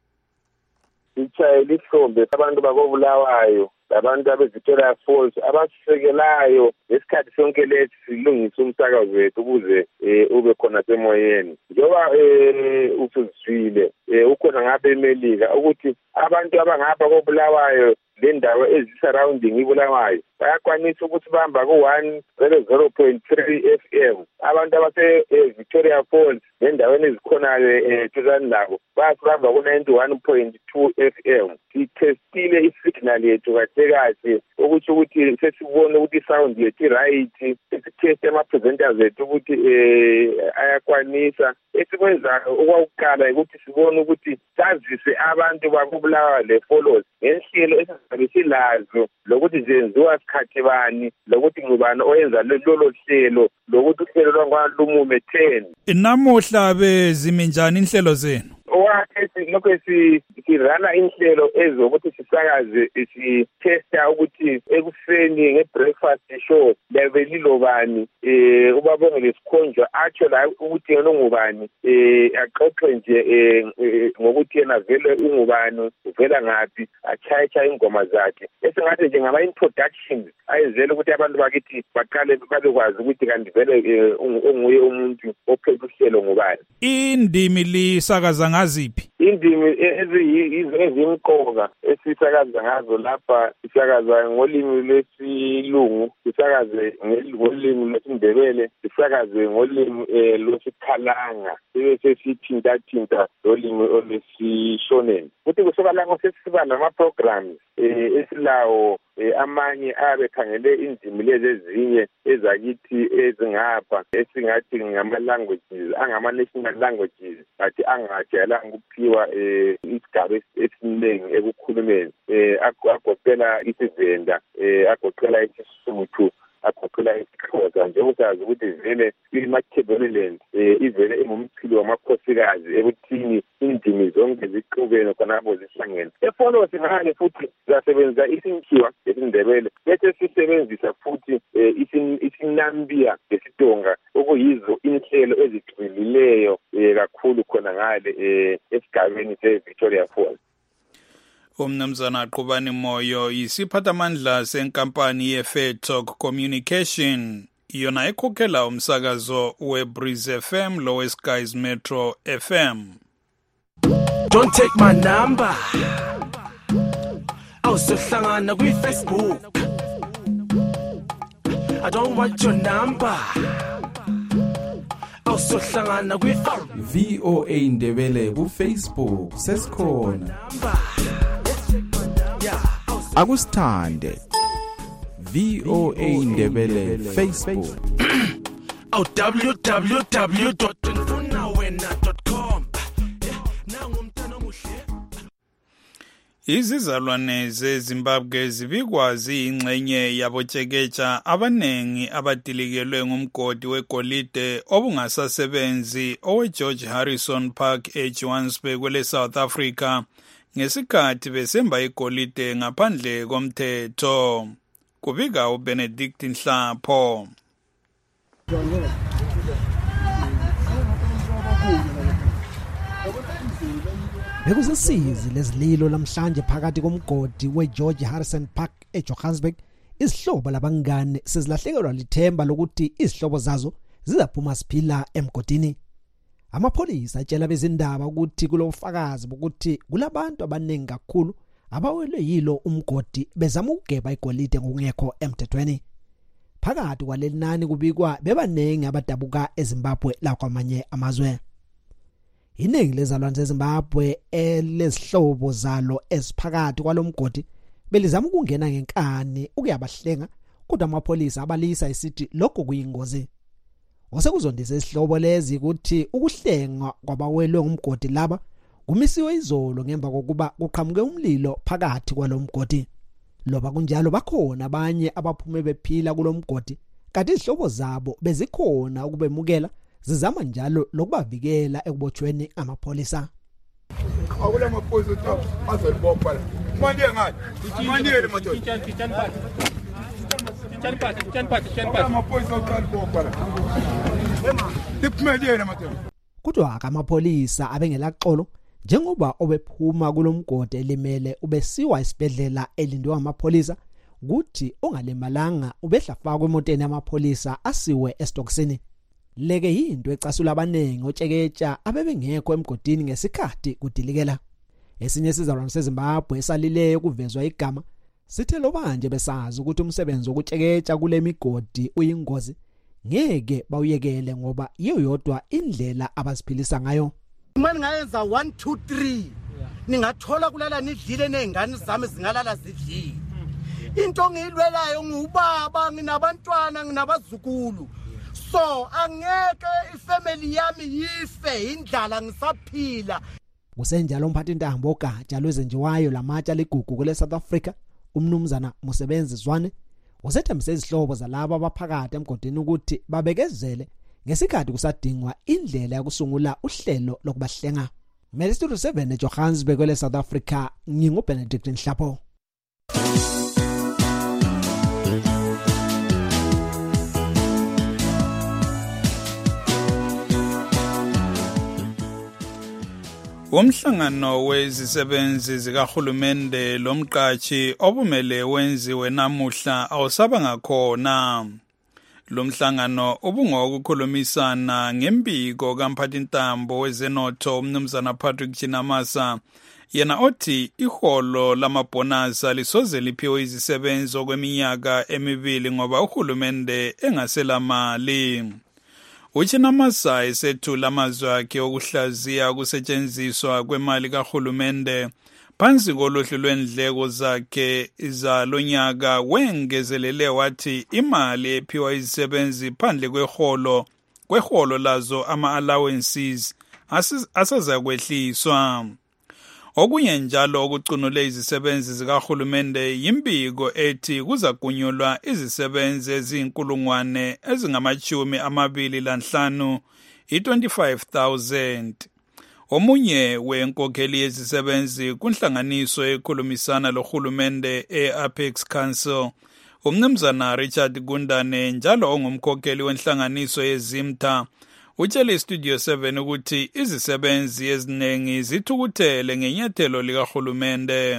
Ichayela ihlombe abantu bakobulawayo labantu abeVictoria Falls abasisekelayo ngesikhathi sonke lesi silungisa umsakazo wethu ukuze ube khona semoyeni. Njoba usuzwile ukhona ngapha eMelika ukuthi abantu abangapha kobulawayo le ndawo ezisurrounding ibulawayo bayakwanisa ukuthi bahamba ku one zero point three F M. Abantu abase Victoria Falls nendaweni ezikhonayo eduzane labo bayahamba ku ninety-one point two F M. Sitestile isignal yethu kahle kahle ukuthi ukuthi sesibone ukuthi isound yethu right, sesiteste ama-presenters ethu ukuthi ayakwanisa. Esikwenzayo okwakuqala ukuthi sibone ukuthi sazise abantu bakubulawa le follows ngehlelo esizabe silazo lokuthi zenziwa sikhathi bani lokuthi ngubani oyenza lolo hlelo lokuthi uhlelo lwangwalumume ten. Namuhla bezimi njani inhlelo zenu? Owathi lokho sirana inhlelo ezokuthi sisakaze sitesta ukuthi ekuseni ngebreakfast show levelilo bani eh ubabongele sikhonjwa atsho la ukuthi yena ngubani eh axoxe nje ngokuthi yena vele ungubani uvela ngapi achaycha ingoma zakhe esingathi nje ngama introductions ayenzele ukuthi abantu bakithi baqale babekwazi ukuthi kanti vele unguye umuntu ophethe uhlelo ngubani. Indimi lisakaza ngaziphi? Indimi ezimqoka esisakaza ngazo lapha isakaza ngolimi lwesilungu, isakaze ngolimi lwesindebele, isakaze ngolimi lwesikhalanga, bese sithinta thinta ngolimi olwesishoneni. Kuthi kusuka lapho sesiba nama programs esilawo amanye abe khangele indimi lezi ezinye ezakithi ezingapha esingathi ngama languages angama national languages but angajayelanga ukuphiwa isigaba esiningi ekukhulumeni agoqela isiVenda agoqela isiSuthu agoqela isiXhosa nje usazi ukuthi vele iMakedonian ivele ingumchilo wamakhosikazi ekuthini indimi zonke zixubene khonapho zihlangene. Efollow singale futhi siyasebenza isinkhiwa esindebele bese sisebenzisa futhi isinambia lesidonga okuyizo inhlelo ezigcwilileyo kakhulu khona ngale esigabeni seVictoria Falls. Umnumzana Qhubani Moyo yisiphathamandla senkampani yeFedtalk Communication yona ekhokhela umsakazo weBreeze F M lo weSky's Metro F M. Don't take my number. Awusohlangana kwiFacebook. I don't want your number. Awusohlangana kwiFacebook. V O A Ndebele ku Facebook sesikhona. Akusithande V O A Ndebele Facebook. Oh w w w dot mfunawena dot com. Izizalwane zeZimbabwe zibikwazi ingxenye yabotsheketsha abanengi abadilikelwe ngumgodi wegolide obungasasebenzi oweGeorge Harrison Park eJohannesburg kwele South Africa ngesikhathi besemba igolide ngaphandle komthetho. kubika uBenedict Nhlapho. Bekusisizi lezililo lamhlanje phakathi komgodi weGeorge Harrison Park eJohannesburg. Isihlobo labangane sizilahlekelwa lithemba lokuthi izihlobo zazo zizaphuma siphila emgodini. Amapholisa atshela bezindaba ukuthi kulofakazi bokuthi kulabantu abaningi kakhulu abawelwe yilo umgodi bezama ukugeba igolide ngokungekho emthethweni. Phakathi kwaleli nani kubikwa bebanengi abadabuka eZimbabwe la kwamanye amazwe. Iningi lezalwane zeZimbabwe elezihlobo zalo esiphakathi kwalomgodi belizama ukungena ngenkani ukuyabahlenga, kodwa amapholisa abalisa isithi lokho kuyingozi. Osekuzondisa isihlobo lezi ukuthi ukuhlenga kwabawelwe ngumgodi laba kumisiwe izolo ngemva kokuba kuqhamuke umlilo phakathi kwalomgodi. Loba kunjalo bakhona abanye abaphume bephila kulomgodi, kanti izihlobo zabo bezikhona ukubemukela zizama njalo lokubavikela ekubotshweni amapholisa. Awula amapholisa top azolibopha la. Manje ngathi maniyele madoda. Kitchen party. Kitchen party, kitchen party, kitchen party. Amapholisa azolibopha la. Diphumelele madoda. Kodwa amapholisa abengelaxolo njengoba obephuma kulomgodi elimele ubesiwa isibedlela elindwe amapholisa ukuthi ongalemalanga ubehlafakwa emotweni yamapholisa asiwe eStoksini. Leke yinto ecasula abanengi otsheketsha abebengekho emgodini ngesikhathi kudilikela. Esinye sizalwane seZimbabwe esalileyo kuvezwa igama sithe lobanje besazi ukuthi umsebenzi wokutsheketsha kule migodi uyingozi, ngeke bawuyekele ngoba iyo yodwa indlela abaziphilisa ngayo. Manje ngayenza one two three ningathola kulala nidlile nezingane zami zingalala zidlile. Into ngiyilwelayo ngubaba, nginabantwana, nginabazukulu. So angeke ifamily yami yife indlala ngisaphila. Kusenjalo umphathi intambo ogatsha lwezenjiwayo lamatsha legugu kule South Africa, umnumzana Musebenzi Zwane, usethembise izihlobo zalabo abaphakathi emgodini ukuthi babekezele ngesikhathi kusadingwa indlela yokusungula uhlelo lokubahlenga. Mele Studio seven eJohannesburg kule South Africa, nginguBenedict Nhlapho. Umhlangano wezisebenzi zikahulumende lomqashi obumele wenziwe namuhla awusaba ngakhona. Lo mhlangano ubungokukhulumisana ngembiko kamphathintambo wezenotho umnumzana Patrick Chinamasa, yena othi iholo lamabhonasa lisoze liphiwe izisebenzi okweminyaka emibili ngoba uhulumende engasela mali. Uchinamasa esethula amazwi akhe okuhlaziya ukusetshenziswa kwemali kahulumende phansi koluhlu lwendleko zakhe zalonyaka, wengezelele wathi imali ephiwa izisebenzi phandle kweholo kweholo lazo ama-allowances asazakwehliswa. Okunye njalo okucunule izisebenzi zikahulumende yimbiko ethi kuzagunyulwa izisebenzi eziyinkulungwane ezingamachumi amabili lanhlanu i-twenty-five thousand. Omunye wenkokheli yezisebenzi kunhlanganiso ekhulumisana lohulumende e-Apex Council, umnumzana Richard Gundane, njalo ongumkhokheli wenhlanganiso yezimta, utshele iStudio seven ukuthi izisebenzi eziningi zithukuthele ngenyathelo likahulumende.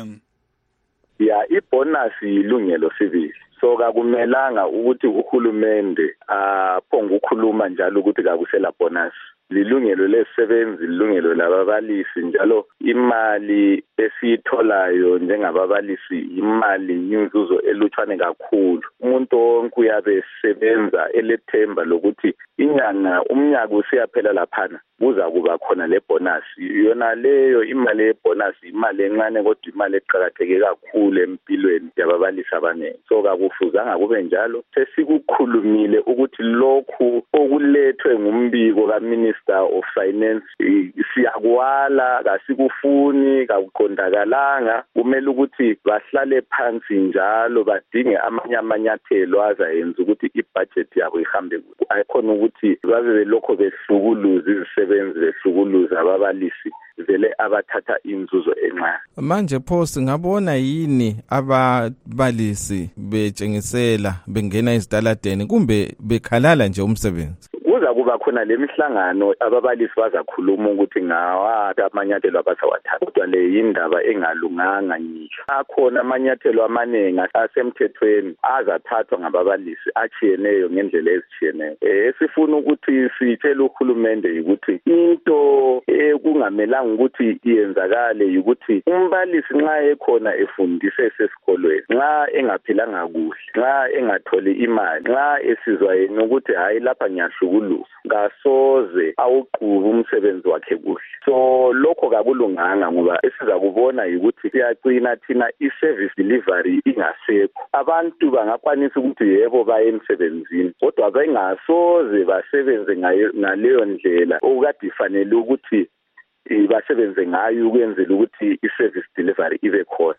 Ya ibonus ilungelo sivili, so kakumelanga ukuthi uhulumende aphonga ukukhuluma njalo ukuthi kakusela bonus. Lilungelo lezisebenzi, lilungelo lababalisi, njalo imali esiyitholayo njengababalisi imali inzuzo elutshwane kakhulu. Umuntu wonke uyabe sebenza elethemba lokuthi inyanga umnyaka usiyaphela laphana kuza kuba khona le bonus. Yona leyo imali yebonus imali encane kodwa imali eqhakatheke kakhulu empilweni yababalisi abaningi. So kakufuzanga kube njalo. Sesikukhulumile ukuthi lokhu okulethwe ngumbiko kaMinister Minister of Finance siyakwala kasikufuni kakuqondakalanga kumele ukuthi bahlale phansi njalo badinge amanye amanyathelo azayenza ukuthi ibudget yabo ihambe kuhle ayikhona ukuthi babe belokho behlukuluza izisebenzi behlukuluza ababalisi vele abathatha inzuzo encane. Manje pho singabona yini ababalisi betshengisela bengena izitaladeni kumbe bekhalala nje umsebenzi? Kuza kuba khona lemihlangano ababalisi bazakhuluma ukuthi ngawa amanyathelo abasawathatha kodwa le indaba engalunganga ngisho. Akhona amanyathelo amaningi asemthethweni azathathwa ngababalisi achiyeneyo ngendlela ezichiyeneyo. Esifuna ukuthi sitshele uhulumende ukuthi into ekungamelanga ukuthi iyenzakale ukuthi umbalisi nxa ekhona efundise esesikolweni nxa engaphilanga kuhle nxa engatholi imali nxa esizwa yena ukuthi hayi lapha ngiyahluka ngasoze awuqhuba umsebenzi wakhe kuhle. So lokho kakulunganga ngoba esiza kubona ukuthi siyagcina thina i-service delivery ingasekho. Abantu bangakwanisa ukuthi yebo baye emsebenzini kodwa bengasoze basebenze ngaleyo ndlela okade ifanele ukuthi basebenze ngayo ukwenzela ukuthi i-service delivery ibe khona.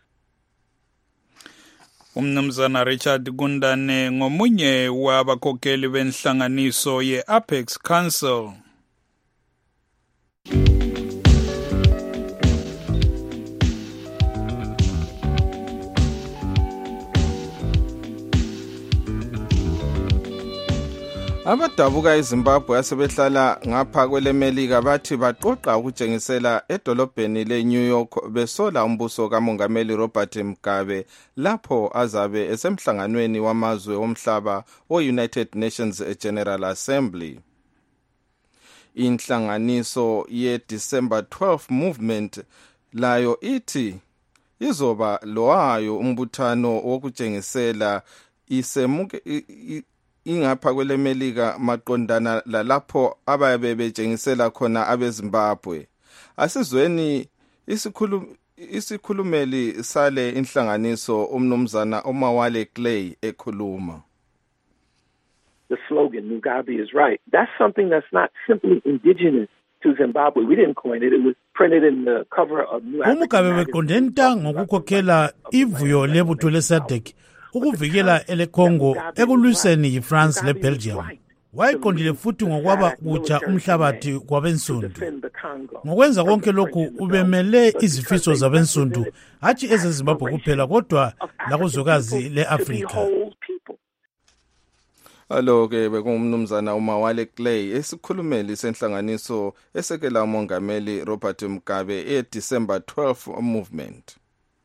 Umnumzana Richard Gundane ngomunye wabakhokheli benhlanganiso ye-Apex Council. Abadabuka eZimbabwe asebehlala ngapha kwelemelika bathi baqoqa ukutshengisela edolobheni leNew York besola umbuso kaMongameli Robert Mugabe lapho azabe esemhlanganweni wamazwe omhlaba o-United Nations General Assembly. Inhlanganiso ye-December twelfth Movement layo ithi izoba lowayo umbuthano wokutshengisela isemuke ingapha kwelemelika maqondana lalapho ababe betshengisela khona abeZimbabwe. Asizweni isikhulu isikhulumeli sale inhlanganiso umnumzana Omawale Clay ekhuluma. The slogan Mugabe is right. That's something that's not simply indigenous to Zimbabwe. We didn't coin it. It was printed in the cover of New African Umugabe beqondenta ngokukhokhela ivuyo lebutho leSADC ukuvikela eleCongo ekulwiseni yiFrance leBelgium. Wayiqondile futhi ngokwaba kutsha umhlabathi kwabensundu. Ngokwenza konke lokhu ubemele izifiso zabensundu hathi ezeZimbabwe kuphela kodwa lakuzwekazi leAfrika. Alo ke bekungumnumzana uMawale Clay esikhulumeli senhlanganiso esekela uMongameli Robert Mugabe e-December twelfth Movement.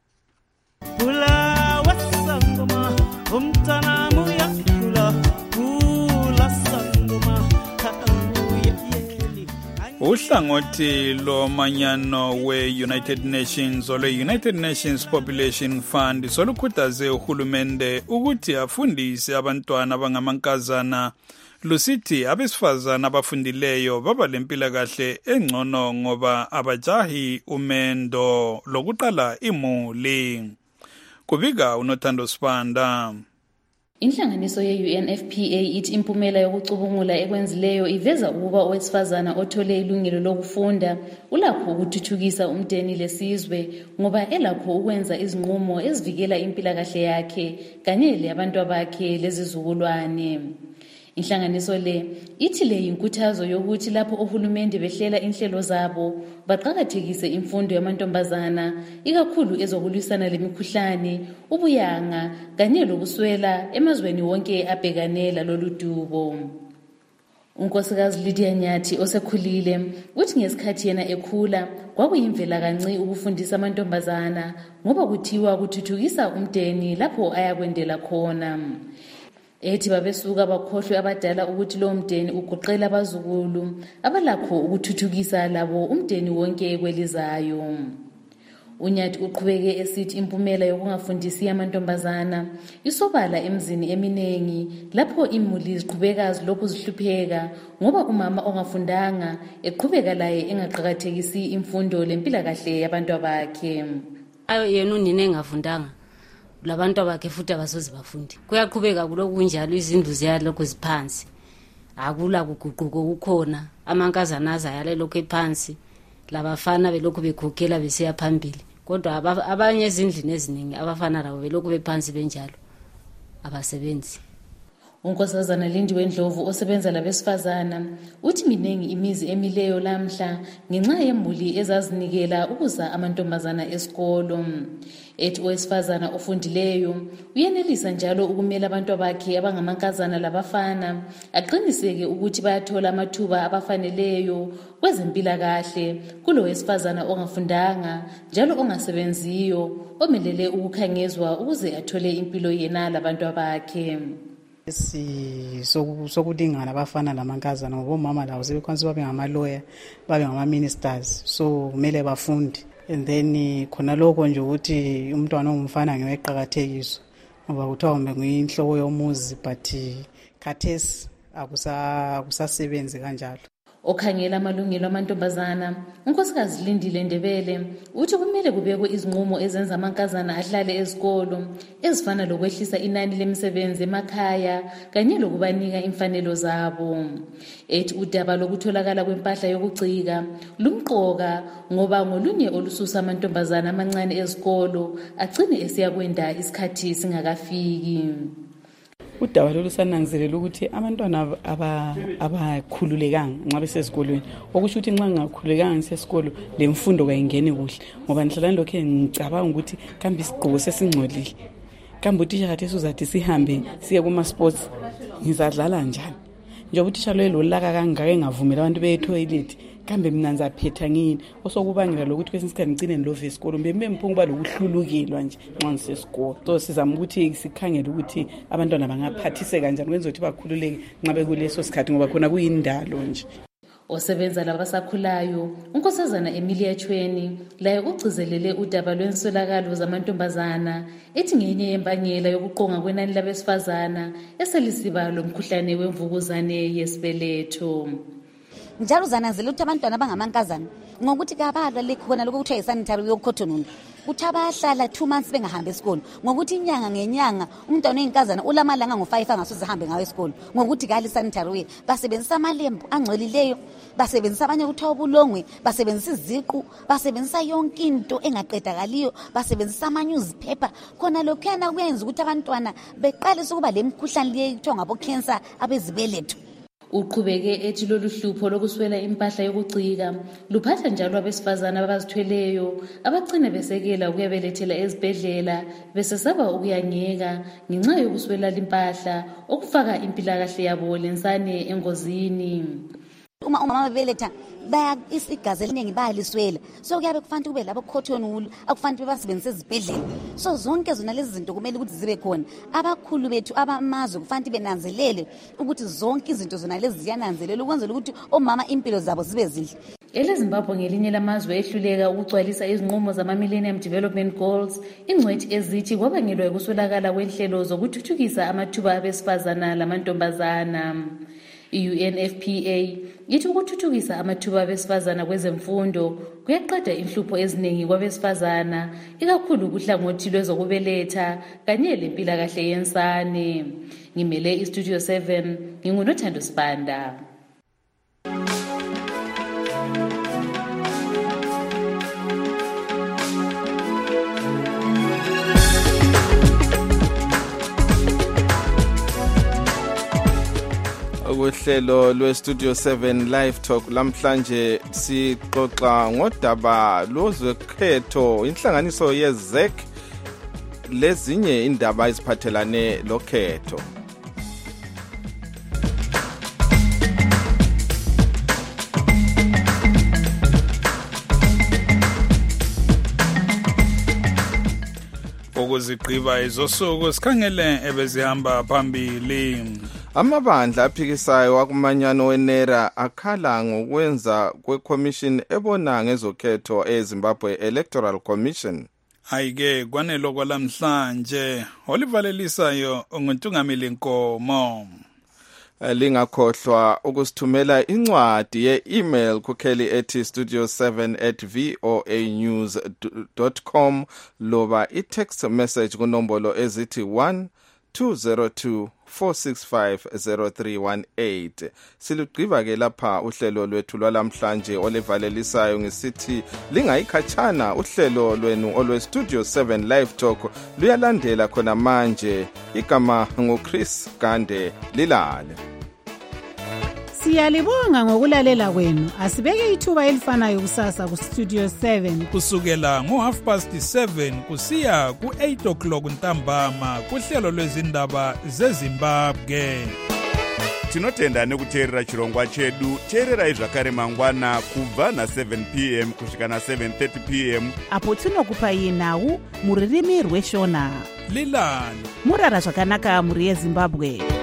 Uhlangothi lomanyano we-United Nations olwe-United Nations Population Fund solukhuthaze uhulumende ukuthi afundise abantwana abangamankazana lusithi abesifazana abafundileyo baba lempilakahle engcono ngoba abajahi umendo lokuqala imuli. Kubika uNothando Sibanda. Inhlanganiso ye-U N F P A ithi impumela yokucubungula ekwenzileyo iveza ukuba owesifazana othole ilungelo lokufunda ulakho ukuthuthukisa umndeni lesizwe ngoba elakho ukwenza izinqumo ezivikela impilakahle yakhe kanye leyabantu bakhe lezizukulwane. Inhlanganiso le ithi le inkuthazo yokuthi lapho ohulumende behlela inhlelo zabo baqhakathekise imfundo yamantombazana ikakhulu ezokulwisana lemikhuhlane ubuyanga kanye lokuswela emazweni wonke abhekanela lolu dubo. Unkosikazi Lydia Nyathi osekhulile uthi ngesikhathi yena ekhula kwakuyimvela kanci ukufundisa amantombazana ngoba kuthiwa kuthuthukisa umndeni lapho ayakwendela khona. Ethi babesuka bakhohlwe abadala ukuthi lo mndeni ugoqela abazukulu abalakho ukuthuthukisa labo umndeni wonke kwelizayo. Unyathi uqhubeke esithi impumela yokungafundisi amantombazana isobala emzini eminengi lapho imuli ziqhubeka zilokhu zihlupheka ngoba umama ongafundanga eqhubeka laye engaqhakathekisi imfundo lempilakahle yabantu bakhe. Ayo yena unine engafundanga labantu bakhe futhi abasoze bafundi kuyaqhubeka kuloku kunjalo izindlu ziyalokhu ziphansi akula kuguquko kukhona amankazana azayale lokho ephansi labafana belokhu bekhokhela besiya phambili kodwa abanye ezindlini eziningi abafana labo belokhu bephansi benjalo abasebenzi. Unkosazana Lindiwe Ndlovu osebenza labesifazana uthi miningi imizi emileyo lamhla ngenxa yembuli ezazinikela ukuza amantombazana esikolo. Ethi owesifazana ofundileyo uyenelisa njalo ukumela abantu bakhe abangamankazana labafana aqiniseke ukuthi bayathola amathuba abafaneleyo kwezempilakahle kulo wesifazana ongafundanga njalo ongasebenziyo omelele ukukhangezwa ukuze athole impilo yena labantu bakhe. Si sokulingana abafana namankazana ngoba omama lawo sebekwanisa babe ngamalawyer babe ngama-ministers so kumele bafunde and then khona lokho nje ukuthi umntwana ongumfana ngeweqakathekiso ngoba kuthiwa kumbe nguyinhloko yomuzi but khathesi akusasebenzi kanjalo. Okhangela amalungelo amantombazana unkosikazi Lindile Ndebele uthi kumele kubekwe izinqumo ezenza amankazana ahlale ezikolo ezifana lokwehlisa inani lemisebenzi emakhaya kanye lokubanika imfanelo zabo. Ethi udaba lokutholakala kwempahla yokucika lumqoka ngoba ngolunye olususa amantombazana amancane ezikolo agcine esiya kwenda isikhathi singakafiki. Udaba lolu sananzelela ukuthi abantwana abakhululekanga nxa besesikolweni okusho ukuthi nxa ngakhululekanga sesikolo lemfundo kayingeni kuhle ngoba ngihlala lokho ngicabanga ukuthi kambe isigqoko sesingcolile kambe uthisha kade uzathi sihambe siye kuma sports ngizadlala njani njengoba uthisha lo lolaka kangaka engavumela abantu beye toilet kambe mina ngizaphetha ngini osokubangela lokuthi kwesinye isikhathi ngicine ndilove esikolo mbembe mphungu balokuhlulukilwa nje nxa ngisesikolo so sizama ukuthi sikhangele ukuthi abantwana bangaphathise kanjani kwenza ukuthi bakhululeke nxa bekuleso sikhathi ngoba khona kuyindalo nje. Osebenza labasakhulayo unkosazana Emilia Chweni laye ugcizelele udaba lwenswelakalo zamantombazana ethi ngenye yembangela yokuqonga kwenani labesifazana eselisiba lomkhuhlane wemvukuzane yesibeletho. Njalo zananzela ukuthi abantwana abangamankazana ngokuthi kabalwa lekho khona lokho kuthiwa isanitary yokukhothonulo uthi abahlala two months bengahambi esikolo ngokuthi inyanga ngenyanga umntwana oyinkazana ulamalanga ngo-five angasuze ahambe ngawo esikolo ngokuthi kali sanitary way basebenzisa amalembu angcolileyo basebenzisa abanye kuthiwa ubulongwe basebenzisa iziqu basebenzisa yonke into engaqedakaliyo basebenzisa ama-newspaper khona lokhuyana kuyenza ukuthi abantwana beqalise ukuba le mkhuhlane leyo kuthiwa ngabo-cancer abezibeletho. Uqhubeke ethi lolu hlupho lokuswela impahla yokucika luphatha njalo abesifazana abazithweleyo abagcina besekela ukuyabelethela ezibhedlela besesaba ukuyangeka ngenxa yokuswela impahla okufaka impilakahle yabo lensane engozini. Uma umama bebeletha baya isigazi eliningi bayaliswela so kuyabe kufanele kube labo cotton akufanele basebenzise ezibhedlela so zonke zona lezi zinto kumele ukuthi zibe khona. Abakhulu bethu abamazwe kufanele benanzelele ukuthi zonke izinto zona lezi ziyananzelela ukwenzela ukuthi omama impilo zabo zibe zinhle. EleZimbabwe ngelinye lamazwe ehluleka ukugcwalisa izinqumo zama-Millennium Development Goals ingcwethi ezithi kwabangelwa ukuswelakala kwenhlelo zokuthuthukisa amathuba abesifazana lamantombazana. I-U N F P A ithi ukuthuthukisa amathuba abesifazana kwezemfundo kuyaqeda inhlupho eziningi kwabesifazana ikakhulu kuhlangothi lwezokubeletha kanye lempilakahle yensane. Ngimele iStudio seven ngingunothando Sibanda. Uhlelo lweStudio seven Live Talk lamhlanje sixoxa ngodaba lozwekhetho inhlanganiso yeZ E C lezinye indaba eziphathelane lokhetho. Ukuzigqiba izosuku sikhangele ebezihamba phambili. Amabandla aphikisayo wakumanyano wenera akhala ngokwenza kweCommission ebona ngezokhetho eZimbabwe Electoral Commission. Ayike kwanelo kwalamhlanje olivalelisayo nguntungameli Nkomo. Lingakhohlwa ukusithumela incwadi ye-email kukheli ethi studio seven at voa news dot com loba i-text message kunombolo ezithi one two zero two four six five zero three one eight. Silugqiba ke lapha uhlelo lwethu lwalamhlanje olevalelisayo ngisithi lingayikhatshana uhlelo lwenu olwe Studio seven Live Talk luyalandela khona manje. Igama nguChris Gande, lilale. Siyalibonga ngokulalela kwenu. Asibeke ithuba elifanayo kusasa ku Studio seven kusukela ngo half past seven kusiya ku eight o'clock ntambama kuhlelo lwezindaba zeZimbabwe. Tinotenda nekuteerera chirongwa chedu. Teererai zvakare mangwana kubva na seven p m kusvika na seven thirty p m apo tinokupai nhau muririmi rweshona. Lilani murara zvakanaka muri yeZimbabwe.